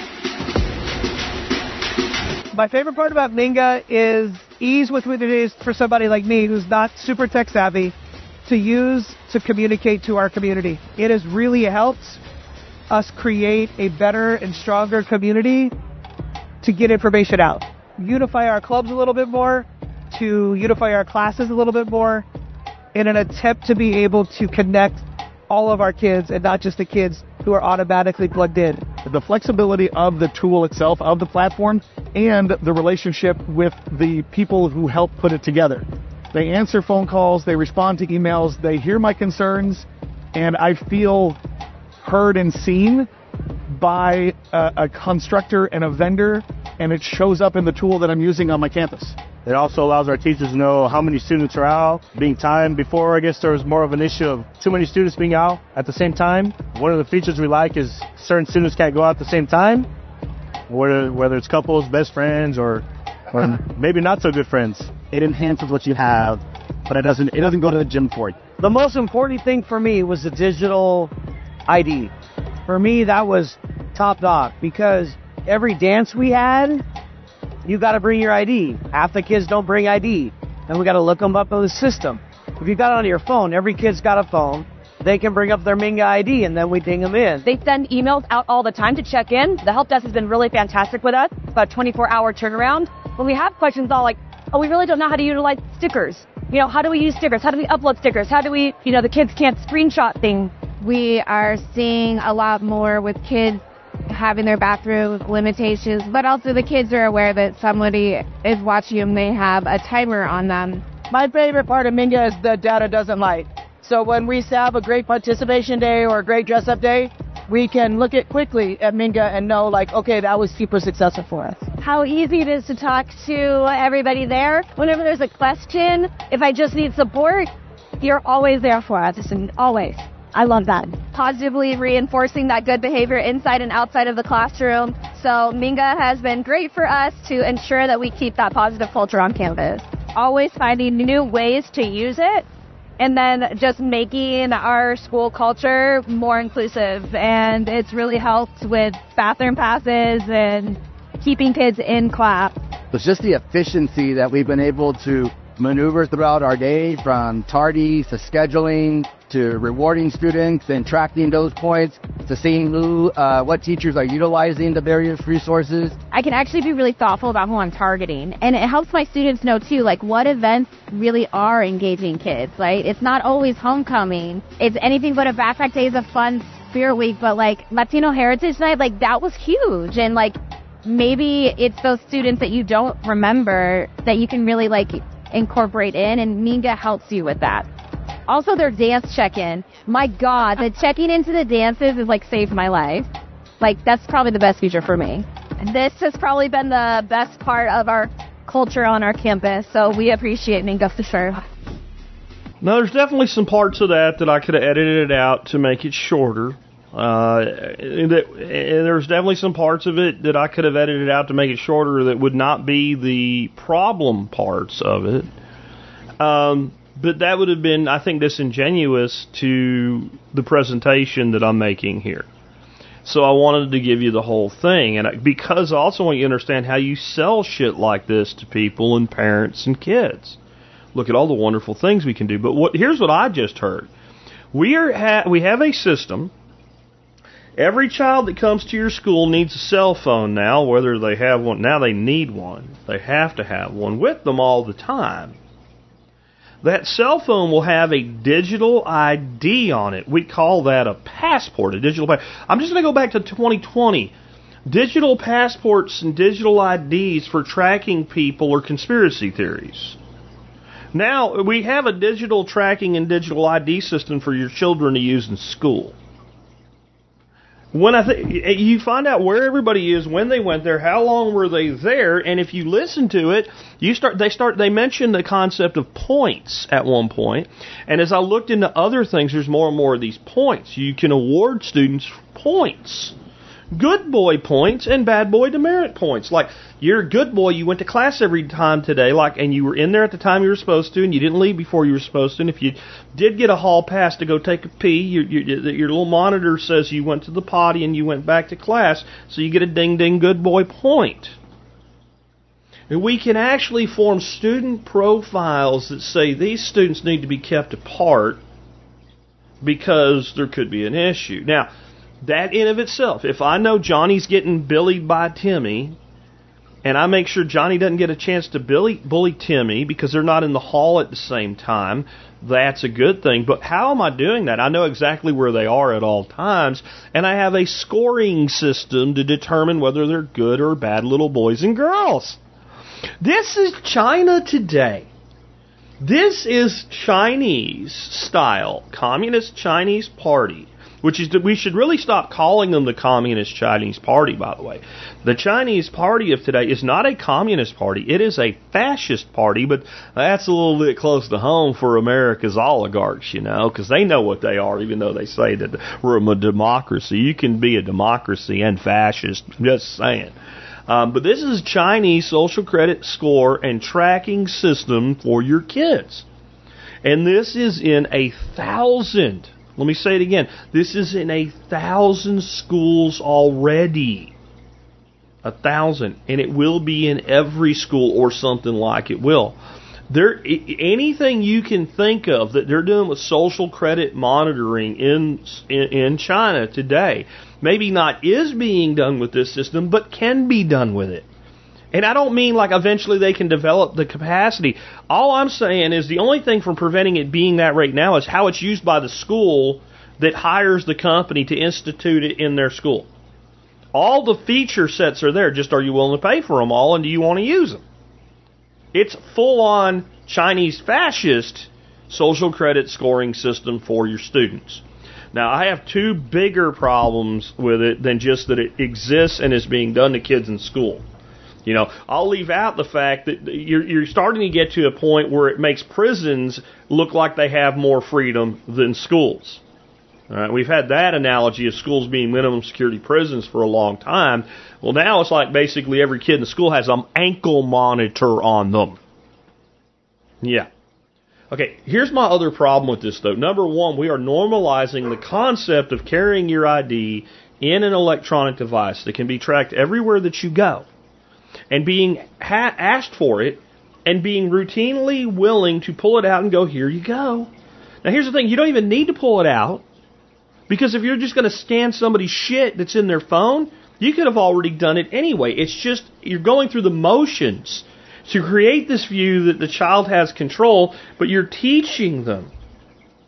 My favorite part about Minga is ease with what it is for somebody like me who's not super tech savvy to use to communicate to our community. It has really helped us create a better and stronger community to get information out. Unify our clubs a little bit more, to unify our classes a little bit more, in an attempt to be able to connect all of our kids and not just the kids who are automatically plugged in. The flexibility of the tool itself, of the platform, and the relationship with the people who help put it together. They answer phone calls, they respond to emails, they hear my concerns, and I feel heard and seen by a, a constructor and a vendor, and it shows up in the tool that I'm using on my campus. It also allows our teachers to know how many students are out, being timed. Before, I guess there was more of an issue of too many students being out at the same time. One of the features we like is certain students can't go out at the same time, whether, whether it's couples, best friends, or, or maybe not so good friends. It enhances what you have, but it doesn't, it doesn't go to the gym for it. The most important thing for me was the digital I D. For me, that was top dog, because every dance we had, you got to bring your I D. Half the kids don't bring I D, and we got to look them up in the system. If you got it on your phone, every kid's got a phone. They can bring up their Minga I D, and then we ding them in. They send emails out all the time to check in. The help desk has been really fantastic with us. It's about a twenty-four hour turnaround. When we have questions, all like, oh, we really don't know how to utilize stickers. You know, how do we use stickers? How do we upload stickers? How do we, you know, the kids can't screenshot things. We are seeing a lot more with kids having their bathroom limitations, but also the kids are aware that somebody is watching them. They have a timer on them. My favorite part of Minga is the data doesn't lie. So when we have a great participation day or a great dress-up day, we can look at quickly at Minga and know, like, okay, that was super successful for us. How easy it is to talk to everybody there. Whenever there's a question, if I just need support, you're always there for us, and always. I love that. Positively reinforcing that good behavior inside and outside of the classroom. So Minga has been great for us to ensure that we keep that positive culture on campus. Always finding new ways to use it, and then just making our school culture more inclusive. And it's really helped with bathroom passes and keeping kids in class. It's just the efficiency that we've been able to maneuver throughout our day, from tardies to scheduling to rewarding students and tracking those points to seeing who, uh, what teachers are utilizing the various resources. I can actually be really thoughtful about who I'm targeting, and it helps my students know too, like, what events really are engaging kids. Like, it's not always homecoming. It's anything but a backpack day is a fun Beer Week, but like Latino Heritage Night, like that was huge. And like maybe it's those students that you don't remember that you can really like incorporate in, and Ninga helps you with that. Also, their dance check-in. My God, the checking into the dances is like saved my life. Like that's probably the best feature for me. This has probably been the best part of our culture on our campus, so we appreciate Ninga for sure. Now, there's definitely some parts of that that I could have edited it out to make it shorter. Uh, and, that, and there's definitely some parts of it that I could have edited out to make it shorter that would not be the problem parts of it. Um, but that would have been, I think, disingenuous to the presentation that I'm making here. So I wanted to give you the whole thing, and I, because I also want you to understand how you sell shit like this to people and parents and kids. Look at all the wonderful things we can do. But what, here's what I just heard. We are ha- we have a system. Every child that comes to your school needs a cell phone now, whether they have one. Now they need one. They have to have one with them all the time. That cell phone will have a digital I D on it. We call that a passport, a digital passport. I'm just going to go back to twenty twenty. Digital passports and digital I Ds for tracking people or conspiracy theories. Now, we have a digital tracking and digital I D system for your children to use in school. When I th- you find out where everybody is, when they went there, how long were they there, and if you listen to it, you start. They start. They mention the concept of points at one point, and as I looked into other things, there's more and more of these points. You can award students points. Good boy points and bad boy demerit points. Like, you're a good boy, you went to class every time today, like, and you were in there at the time you were supposed to, and you didn't leave before you were supposed to, and if you did get a hall pass to go take a pee, your, your, your little monitor says you went to the potty and you went back to class, so you get a ding-ding good boy point. And we can actually form student profiles that say these students need to be kept apart because there could be an issue. Now, that in of itself, if I know Johnny's getting bullied by Timmy, and I make sure Johnny doesn't get a chance to bully, bully Timmy because they're not in the hall at the same time, that's a good thing. But how am I doing that? I know exactly where they are at all times, and I have a scoring system to determine whether they're good or bad little boys and girls. This is China today. This is Chinese style, Communist Chinese Party. Which is that we should really stop calling them the Communist Chinese Party, by the way. The Chinese Party of today is not a communist party. It is a fascist party, but that's a little bit close to home for America's oligarchs, you know, because they know what they are, even though they say that we're a democracy. You can be a democracy and fascist, just saying. Um, but this is Chinese social credit score and tracking system for your kids. And this is in a thousand... Let me say it again. This is in a thousand schools already. A thousand. And it will be in every school or something like it will. There, anything you can think of that they're doing with social credit monitoring in, in, in China today, maybe not is being done with this system, but can be done with it. And I don't mean like eventually they can develop the capacity. All I'm saying is the only thing from preventing it being that right now is how it's used by the school that hires the company to institute it in their school. All the feature sets are there. Just are you willing to pay for them all, and do you want to use them? It's full-on Chinese fascist social credit scoring system for your students. Now, I have two bigger problems with it than just that it exists and is being done to kids in school. You know, I'll leave out the fact that you're, you're starting to get to a point where it makes prisons look like they have more freedom than schools. All right, we've had that analogy of schools being minimum security prisons for a long time. Well, now it's like basically every kid in the school has an ankle monitor on them. Yeah. Okay, here's my other problem with this, though. Number one, we are normalizing the concept of carrying your I D in an electronic device that can be tracked everywhere that you go. And being ha- asked for it, and being routinely willing to pull it out and go, here you go. Now, here's the thing. You don't even need to pull it out, because if you're just going to scan somebody's shit that's in their phone, you could have already done it anyway. It's just you're going through the motions to create this view that the child has control, but you're teaching them.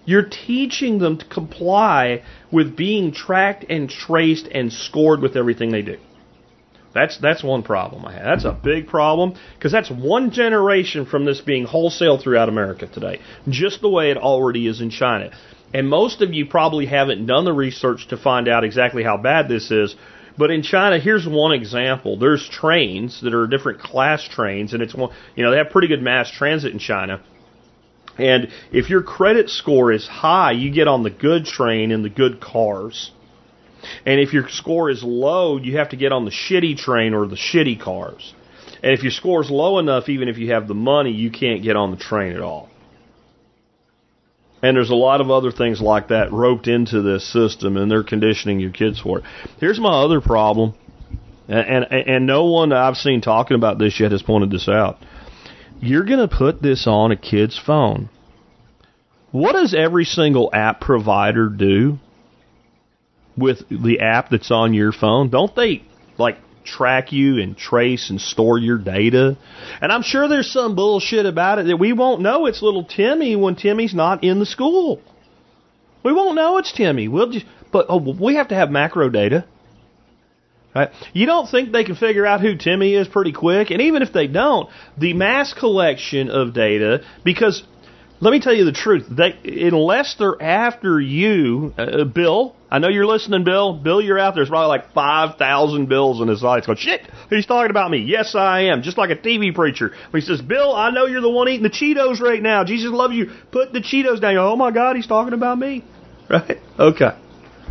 You're teaching them to comply with being tracked and traced and scored with everything they do. That's that's one problem I have. That's a big problem, because that's one generation from this being wholesale throughout America today, just the way it already is in China. And most of you probably haven't done the research to find out exactly how bad this is. But in China, here's one example. There's trains that are different class trains, and it's one, you know, they have pretty good mass transit in China. And if your credit score is high, you get on the good train in the good cars. And if your score is low, you have to get on the shitty train or the shitty cars. And if your score is low enough, even if you have the money, you can't get on the train at all. And there's a lot of other things like that roped into this system, and they're conditioning your kids for it. Here's my other problem, and, and, and no one that I've seen talking about this yet has pointed this out. You're going to put this on a kid's phone. What does every single app provider do with the app that's on your phone? Don't they, like, track you and trace and store your data? And I'm sure there's some bullshit about it that we won't know it's little Timmy when Timmy's not in the school. We won't know it's Timmy. We'll just, but oh, we have to have macro data. Right? You don't think they can figure out who Timmy is pretty quick? And even if they don't, the mass collection of data, because let me tell you the truth, they, unless they're after you, uh, Bill, I know you're listening, Bill. Bill, you're out there. There's probably like five thousand Bills in his audience going, shit, he's talking about me. Yes, I am. Just like a T V preacher. When he says, Bill, I know you're the one eating the Cheetos right now. Jesus loves you. Put the Cheetos down. You go, oh, my God, he's talking about me. Right? Okay.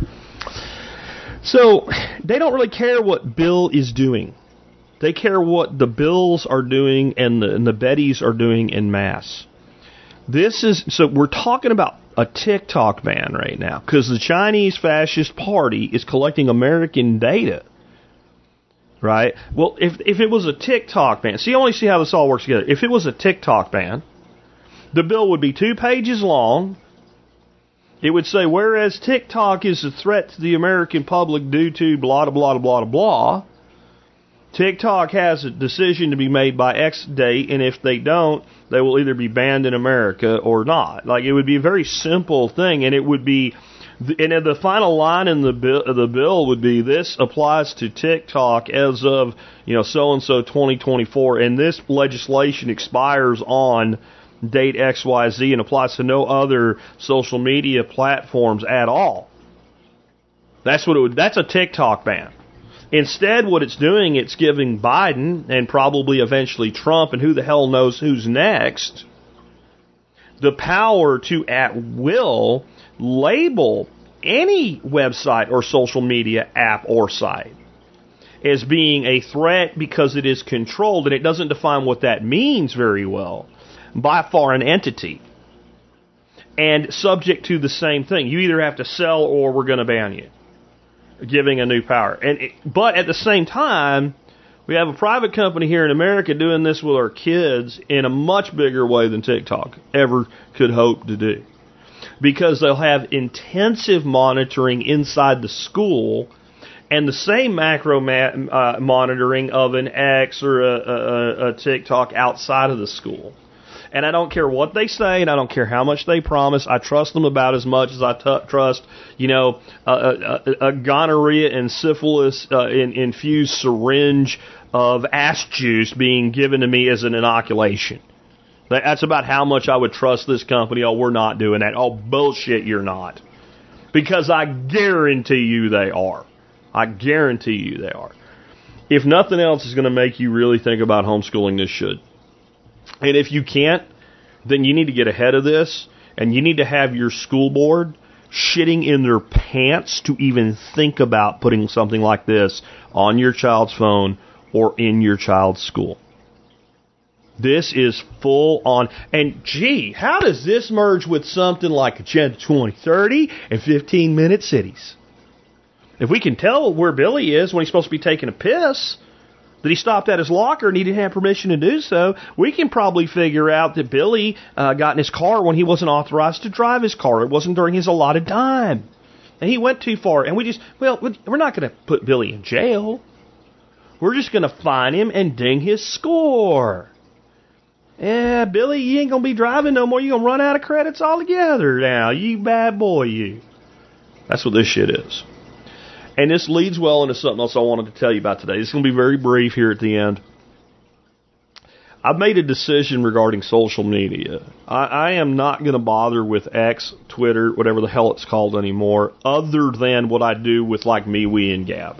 So they don't really care what Bill is doing. They care what the Bills are doing and the, and the Bettys are doing en masse. This is, so we're talking about a TikTok ban right now because the Chinese Fascist Party is collecting American data, right? Well, if if it was a TikTok ban, see, you only see how this all works together. If it was a TikTok ban, the bill would be two pages long. It would say, whereas TikTok is a threat to the American public due to blah, blah, blah, blah, blah, TikTok has a decision to be made by X date, and if they don't, they will either be banned in America or not. Like, it would be a very simple thing, and it would be, and the final line in the bill, the bill would be, this applies to TikTok as of, you know, so-and-so twenty twenty-four, and this legislation expires on date X Y Z and applies to no other social media platforms at all. That's what it would, that's a TikTok ban. Instead, what it's doing, it's giving Biden and probably eventually Trump and who the hell knows who's next the power to at will label any website or social media app or site as being a threat because it is controlled, and it doesn't define what that means very well, by a foreign entity. And subject to the same thing. You either have to sell or we're going to ban you. Giving a new power. And it, but at the same time, we have a private company here in America doing this with our kids in a much bigger way than TikTok ever could hope to do. Because they'll have intensive monitoring inside the school and the same macro ma- uh, monitoring of an X or a, a, a TikTok outside of the school. And I don't care what they say, and I don't care how much they promise. I trust them about as much as I t- trust, you know, a, a, a gonorrhea and syphilis uh, in, infused syringe of ass juice being given to me as an inoculation. That's about how much I would trust this company. Oh, we're not doing that. Oh, bullshit, you're not. Because I guarantee you they are. I guarantee you they are. If nothing else is going to make you really think about homeschooling, this should. And if you can't, then you need to get ahead of this, and you need to have your school board shitting in their pants to even think about putting something like this on your child's phone or in your child's school. This is full on. And gee, how does this merge with something like Agenda twenty thirty and fifteen minute cities? If we can tell where Billy is when he's supposed to be taking a piss, that he stopped at his locker and he didn't have permission to do so, we can probably figure out that Billy uh, got in his car when he wasn't authorized to drive his car. It wasn't during his allotted time. And he went too far. And we just, well, we're not going to put Billy in jail. We're just going to fine him and ding his score. Yeah, Billy, you ain't going to be driving no more. You're going to run out of credits altogether now. You bad boy, you. That's what this shit is. And this leads well into something else I wanted to tell you about today. It's going to be very brief here at the end. I've made a decision regarding social media. I, I am not going to bother with X, Twitter, whatever the hell it's called anymore, other than what I do with like MeWe and Gab.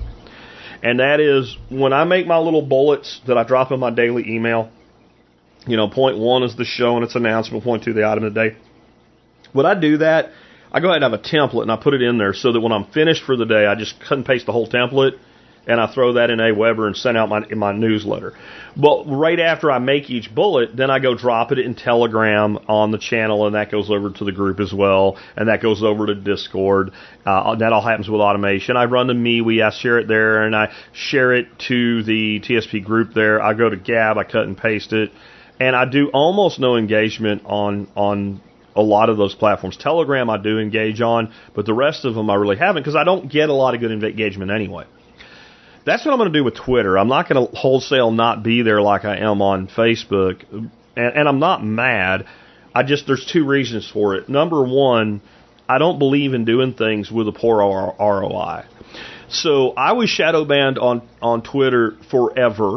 And that is when I make my little bullets that I drop in my daily email. You know, point one is the show and its announcement. Point two, the item of the day. When I do that, I go ahead and have a template and I put it in there so that when I'm finished for the day, I just cut and paste the whole template and I throw that in Aweber and send out my in my newsletter. But right after I make each bullet, then I go drop it in Telegram on the channel, and that goes over to the group as well, and that goes over to Discord. Uh, that all happens with automation. I run the MeWe, I share it there, and I share it to the T S P group there. I go to Gab, I cut and paste it, and I do almost no engagement on on a lot of those platforms. Telegram I do engage on, but the rest of them I really haven't because I don't get a lot of good engagement anyway. That's what I'm going to do with Twitter. I'm not going to wholesale not be there like I am on Facebook. And, and I'm not mad. I just, there's two reasons for it. Number one, I don't believe in doing things with a poor R O I. So I was shadow banned on, on Twitter forever.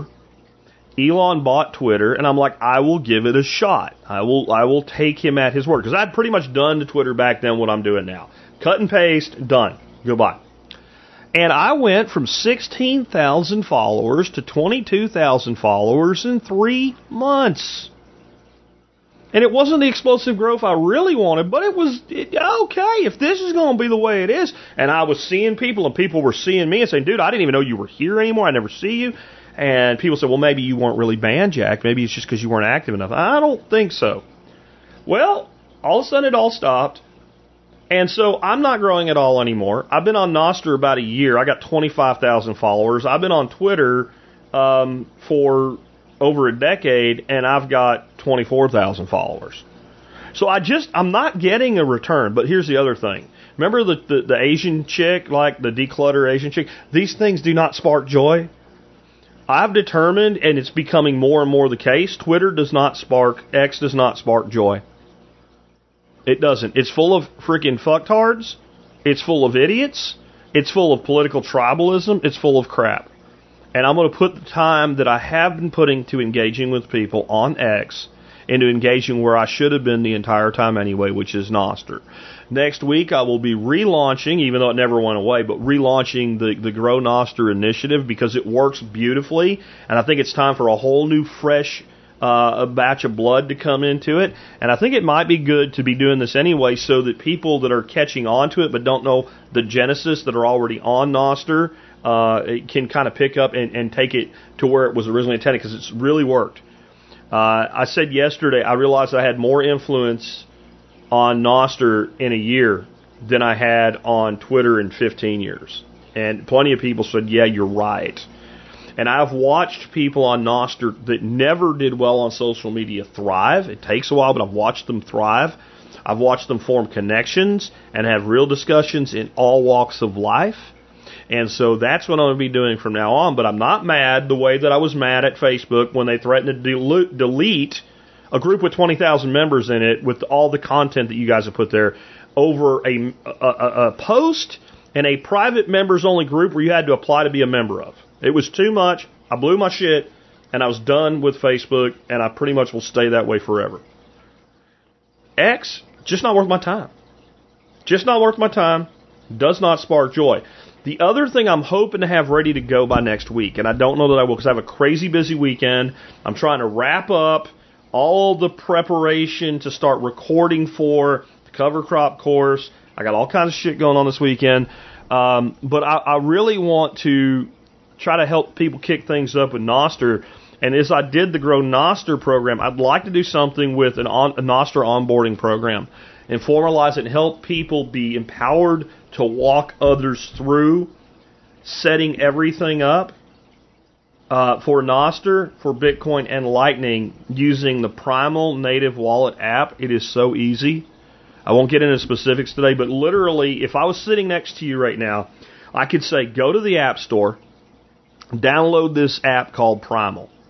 Elon bought Twitter, and I'm like, I will give it a shot. I will I will take him at his word. Because I'd pretty much done to Twitter back then what I'm doing now. Cut and paste, done. Goodbye. And I went from sixteen thousand followers to twenty-two thousand followers in three months. And it wasn't the explosive growth I really wanted, but it was, it, okay, if this is going to be the way it is. And I was seeing people, and people were seeing me and saying, dude, I didn't even know you were here anymore. I never see you. And people said, well, maybe you weren't really banned, Jack. Maybe it's just because you weren't active enough. I don't think so. Well, all of a sudden it all stopped. And so I'm not growing at all anymore. I've been on Nostr about a year. I got twenty-five thousand followers. I've been on Twitter um, for over a decade, and I've got twenty-four thousand followers. So I just, I'm not getting a return. But here's the other thing. Remember the, the, the Asian chick, like the declutter Asian chick? These things do not spark joy. I've determined, and it's becoming more and more the case, Twitter does not spark, X does not spark joy. It doesn't. It's full of freaking fucktards. It's full of idiots. It's full of political tribalism. It's full of crap. And I'm going to put the time that I have been putting to engaging with people on X into engaging where I should have been the entire time anyway, which is Nostr. Next week, I will be relaunching, even though it never went away, but relaunching the, the Grow Nostr initiative because it works beautifully. And I think it's time for a whole new, fresh Uh, a batch of blood to come into it. And I think it might be good to be doing this anyway so that people that are catching on to it but don't know the genesis that are already on Nostr uh, can kind of pick up and, and take it to where it was originally intended because it's really worked. Uh, I said yesterday I realized I had more influence on Nostr in a year than I had on Twitter in fifteen years. And plenty of people said, yeah, you're right. And I've watched people on Nostr that never did well on social media thrive. It takes a while, but I've watched them thrive. I've watched them form connections and have real discussions in all walks of life. And so that's what I'm going to be doing from now on. But I'm not mad the way that I was mad at Facebook when they threatened to delete a group with twenty thousand members in it with all the content that you guys have put there over a, a, a post in a private members-only group where you had to apply to be a member of. It was too much. I blew my shit, and I was done with Facebook, and I pretty much will stay that way forever. X, just not worth my time. Just not worth my time. Does not spark joy. The other thing I'm hoping to have ready to go by next week, and I don't know that I will because I have a crazy busy weekend. I'm trying to wrap up all the preparation to start recording for the cover crop course. I got all kinds of shit going on this weekend. Um, but I, I really want to try to help people kick things up with Nostr. And as I did the Grow Nostr program, I'd like to do something with an on, a Nostr onboarding program and formalize it and help people be empowered to walk others through setting everything up uh, for Nostr, for Bitcoin, and Lightning using the Primal Native Wallet app. It is so easy. I won't get into specifics today, but literally, if I was sitting next to you right now, I could say, go to the App Store, download this app called Primal.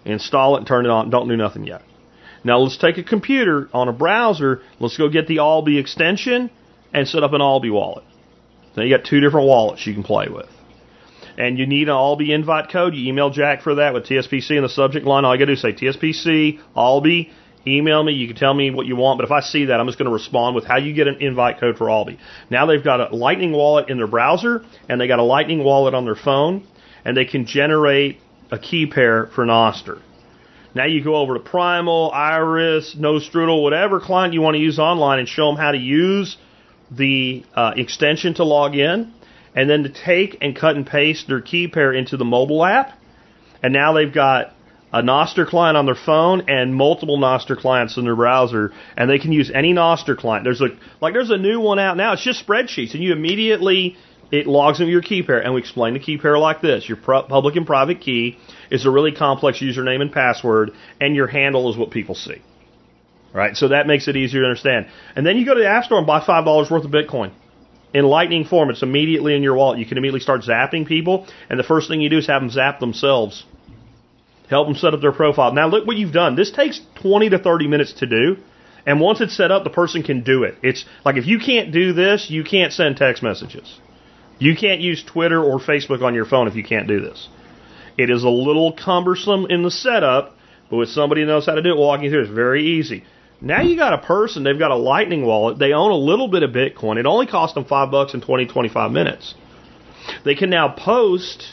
Install it and turn it on. Don't do nothing yet. Now let's take a computer on a browser. Let's go get the Alby extension and set up an Alby wallet. Now you got two different wallets you can play with. And you need an Alby invite code. You email Jack for that with T S P C in the subject line. All you got to do is say T S P C, Alby. Email me. You can tell me what you want. But if I see that, I'm just going to respond with how you get an invite code for Alby. Now they've got a Lightning wallet in their browser, and they got a Lightning wallet on their phone, and they can generate a key pair for Nostr. Now you go over to Primal, Iris, Nostrudel, whatever client you want to use online, and show them how to use the uh, extension to log in, and then to take and cut and paste their key pair into the mobile app. And now they've got a Nostr client on their phone and multiple Nostr clients in their browser, and they can use any Nostr client. There's a like there's a new one out now. It's just spreadsheets, and you immediately it logs into your key pair, and we explain the key pair like this: your public and private key is a really complex username and password, and your handle is what people see. Right, so that makes it easier to understand. And then you go to the App Store and buy five dollars worth of Bitcoin. In Lightning form, it's immediately in your wallet. You can immediately start zapping people, and the first thing you do is have them zap themselves. Help them set up their profile. Now look what you've done. This takes twenty to thirty minutes to do, and once it's set up, the person can do it. It's like if you can't do this, you can't send text messages. You can't use Twitter or Facebook on your phone if you can't do this. It is a little cumbersome in the setup, but with somebody who knows how to do it, walking you through, it's very easy. Now you got a person, they've got a Lightning wallet, they own a little bit of Bitcoin. It only cost them five bucks in twenty, twenty-five minutes. They can now post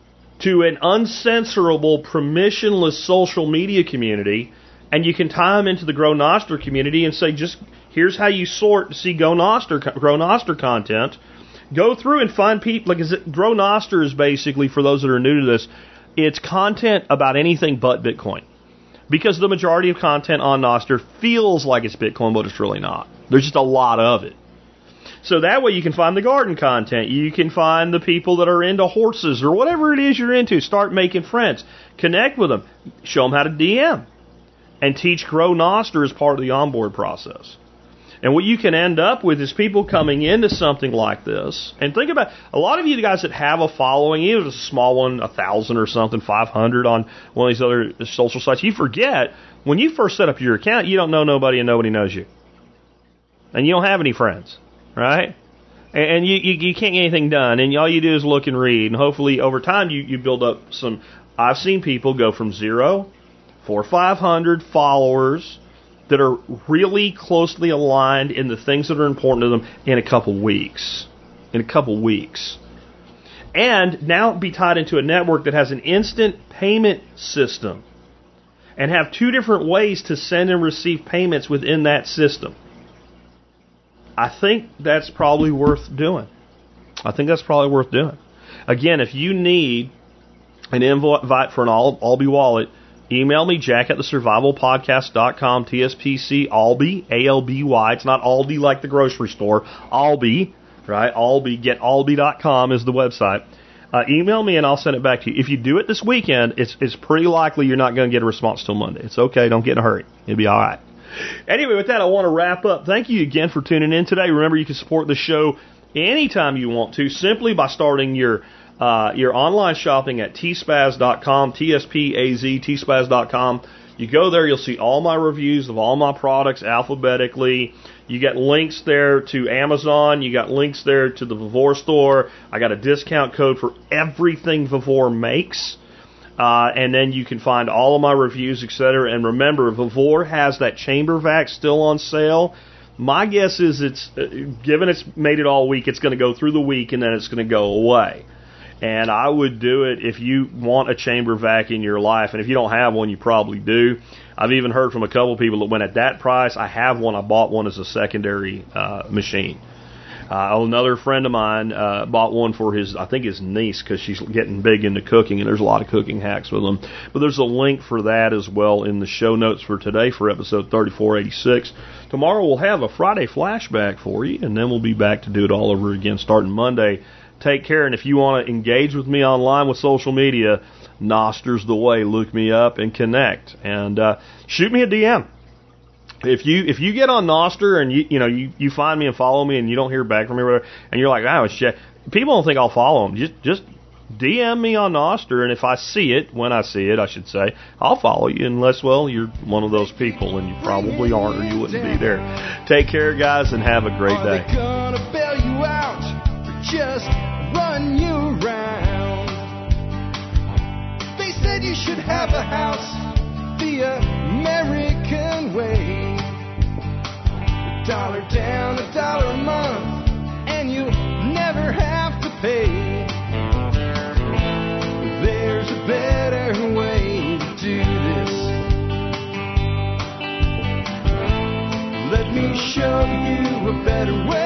to an uncensorable, permissionless social media community, and you can tie them into the Grow Nostr community and say, just here's how you sort to see Go Nostr, Grow Nostr content. Go through and find people, like is it, Grow Nostr is basically, for those that are new to this, it's content about anything but Bitcoin. Because the majority of content on Nostr feels like it's Bitcoin, but it's really not. There's just a lot of it. So that way you can find the garden content. You can find the people that are into horses or whatever it is you're into. Start making friends. Connect with them. Show them how to D M. And teach Grow Nostr as part of the onboard process. And what you can end up with is people coming into something like this. And think about, a lot of you guys that have a following, even if it's a small one, a thousand or something, five hundred on one of these other social sites, you forget, when you first set up your account, you don't know nobody and nobody knows you. And you don't have any friends, right? And you, you, you can't get anything done. And all you do is look and read. And hopefully over time you, you build up some, I've seen people go from zero, four or five hundred followers that are really closely aligned in the things that are important to them in a couple weeks. In a couple weeks. And now be tied into a network that has an instant payment system. And have two different ways to send and receive payments within that system. I think that's probably worth doing. I think that's probably worth doing. Again, if you need an invite for an Alby wallet, email me, Jack at the survival podcast dot com, T S P C, Alby, A L B Y. It's not Aldi like the grocery store. Alby, right? Alby, get alby dot com is the website. Uh, email me and I'll send it back to you. If you do it this weekend, it's it's pretty likely you're not going to get a response till Monday. It's okay. Don't get in a hurry. It'll be all right. Anyway, with that, I want to wrap up. Thank you again for tuning in today. Remember, you can support the show anytime you want to, simply by starting your Uh, your online shopping at T spaz dot com, T S P A Z, T spaz dot com. You go there, you'll see all my reviews of all my products alphabetically. You got links there to Amazon. You got links there to the Vivore store. I got a discount code for everything Vivore makes. Uh, and then you can find all of my reviews, et cetera. And remember, Vivore has that chamber vac still on sale. My guess is it's, uh, given it's made it all week, it's going to go through the week and then it's going to go away. And I would do it if you want a chamber vac in your life. And if you don't have one, you probably do. I've even heard from a couple of people that went at that price. I have one. I bought one as a secondary uh, machine. Uh, another friend of mine uh, bought one for his, I think his niece, because she's getting big into cooking, and there's a lot of cooking hacks with them. But there's a link for that as well in the show notes for today for episode thirty-four eighty-six. Tomorrow we'll have a Friday flashback for you, and then we'll be back to do it all over again starting Monday. Take care, and if you want to engage with me online with social media, Nostr's the way. Look me up and connect, and uh, shoot me a D M. If you if you get on Nostr and you you know you, you find me and follow me and you don't hear back from me, or whatever, and you're like, oh, it's Jack. People don't think I'll follow them. Just just D M me on Nostr, and if I see it, when I see it, I should say, I'll follow you, unless, well, you're one of those people, and you probably aren't, or you wouldn't be there. Take care, guys, and have a great Are day. they gonna bail you out or just run you around? They said you should have a house the American way. A dollar down, a dollar a month, and you'll never have to pay. There's a better way to do this. Let me show you a better way.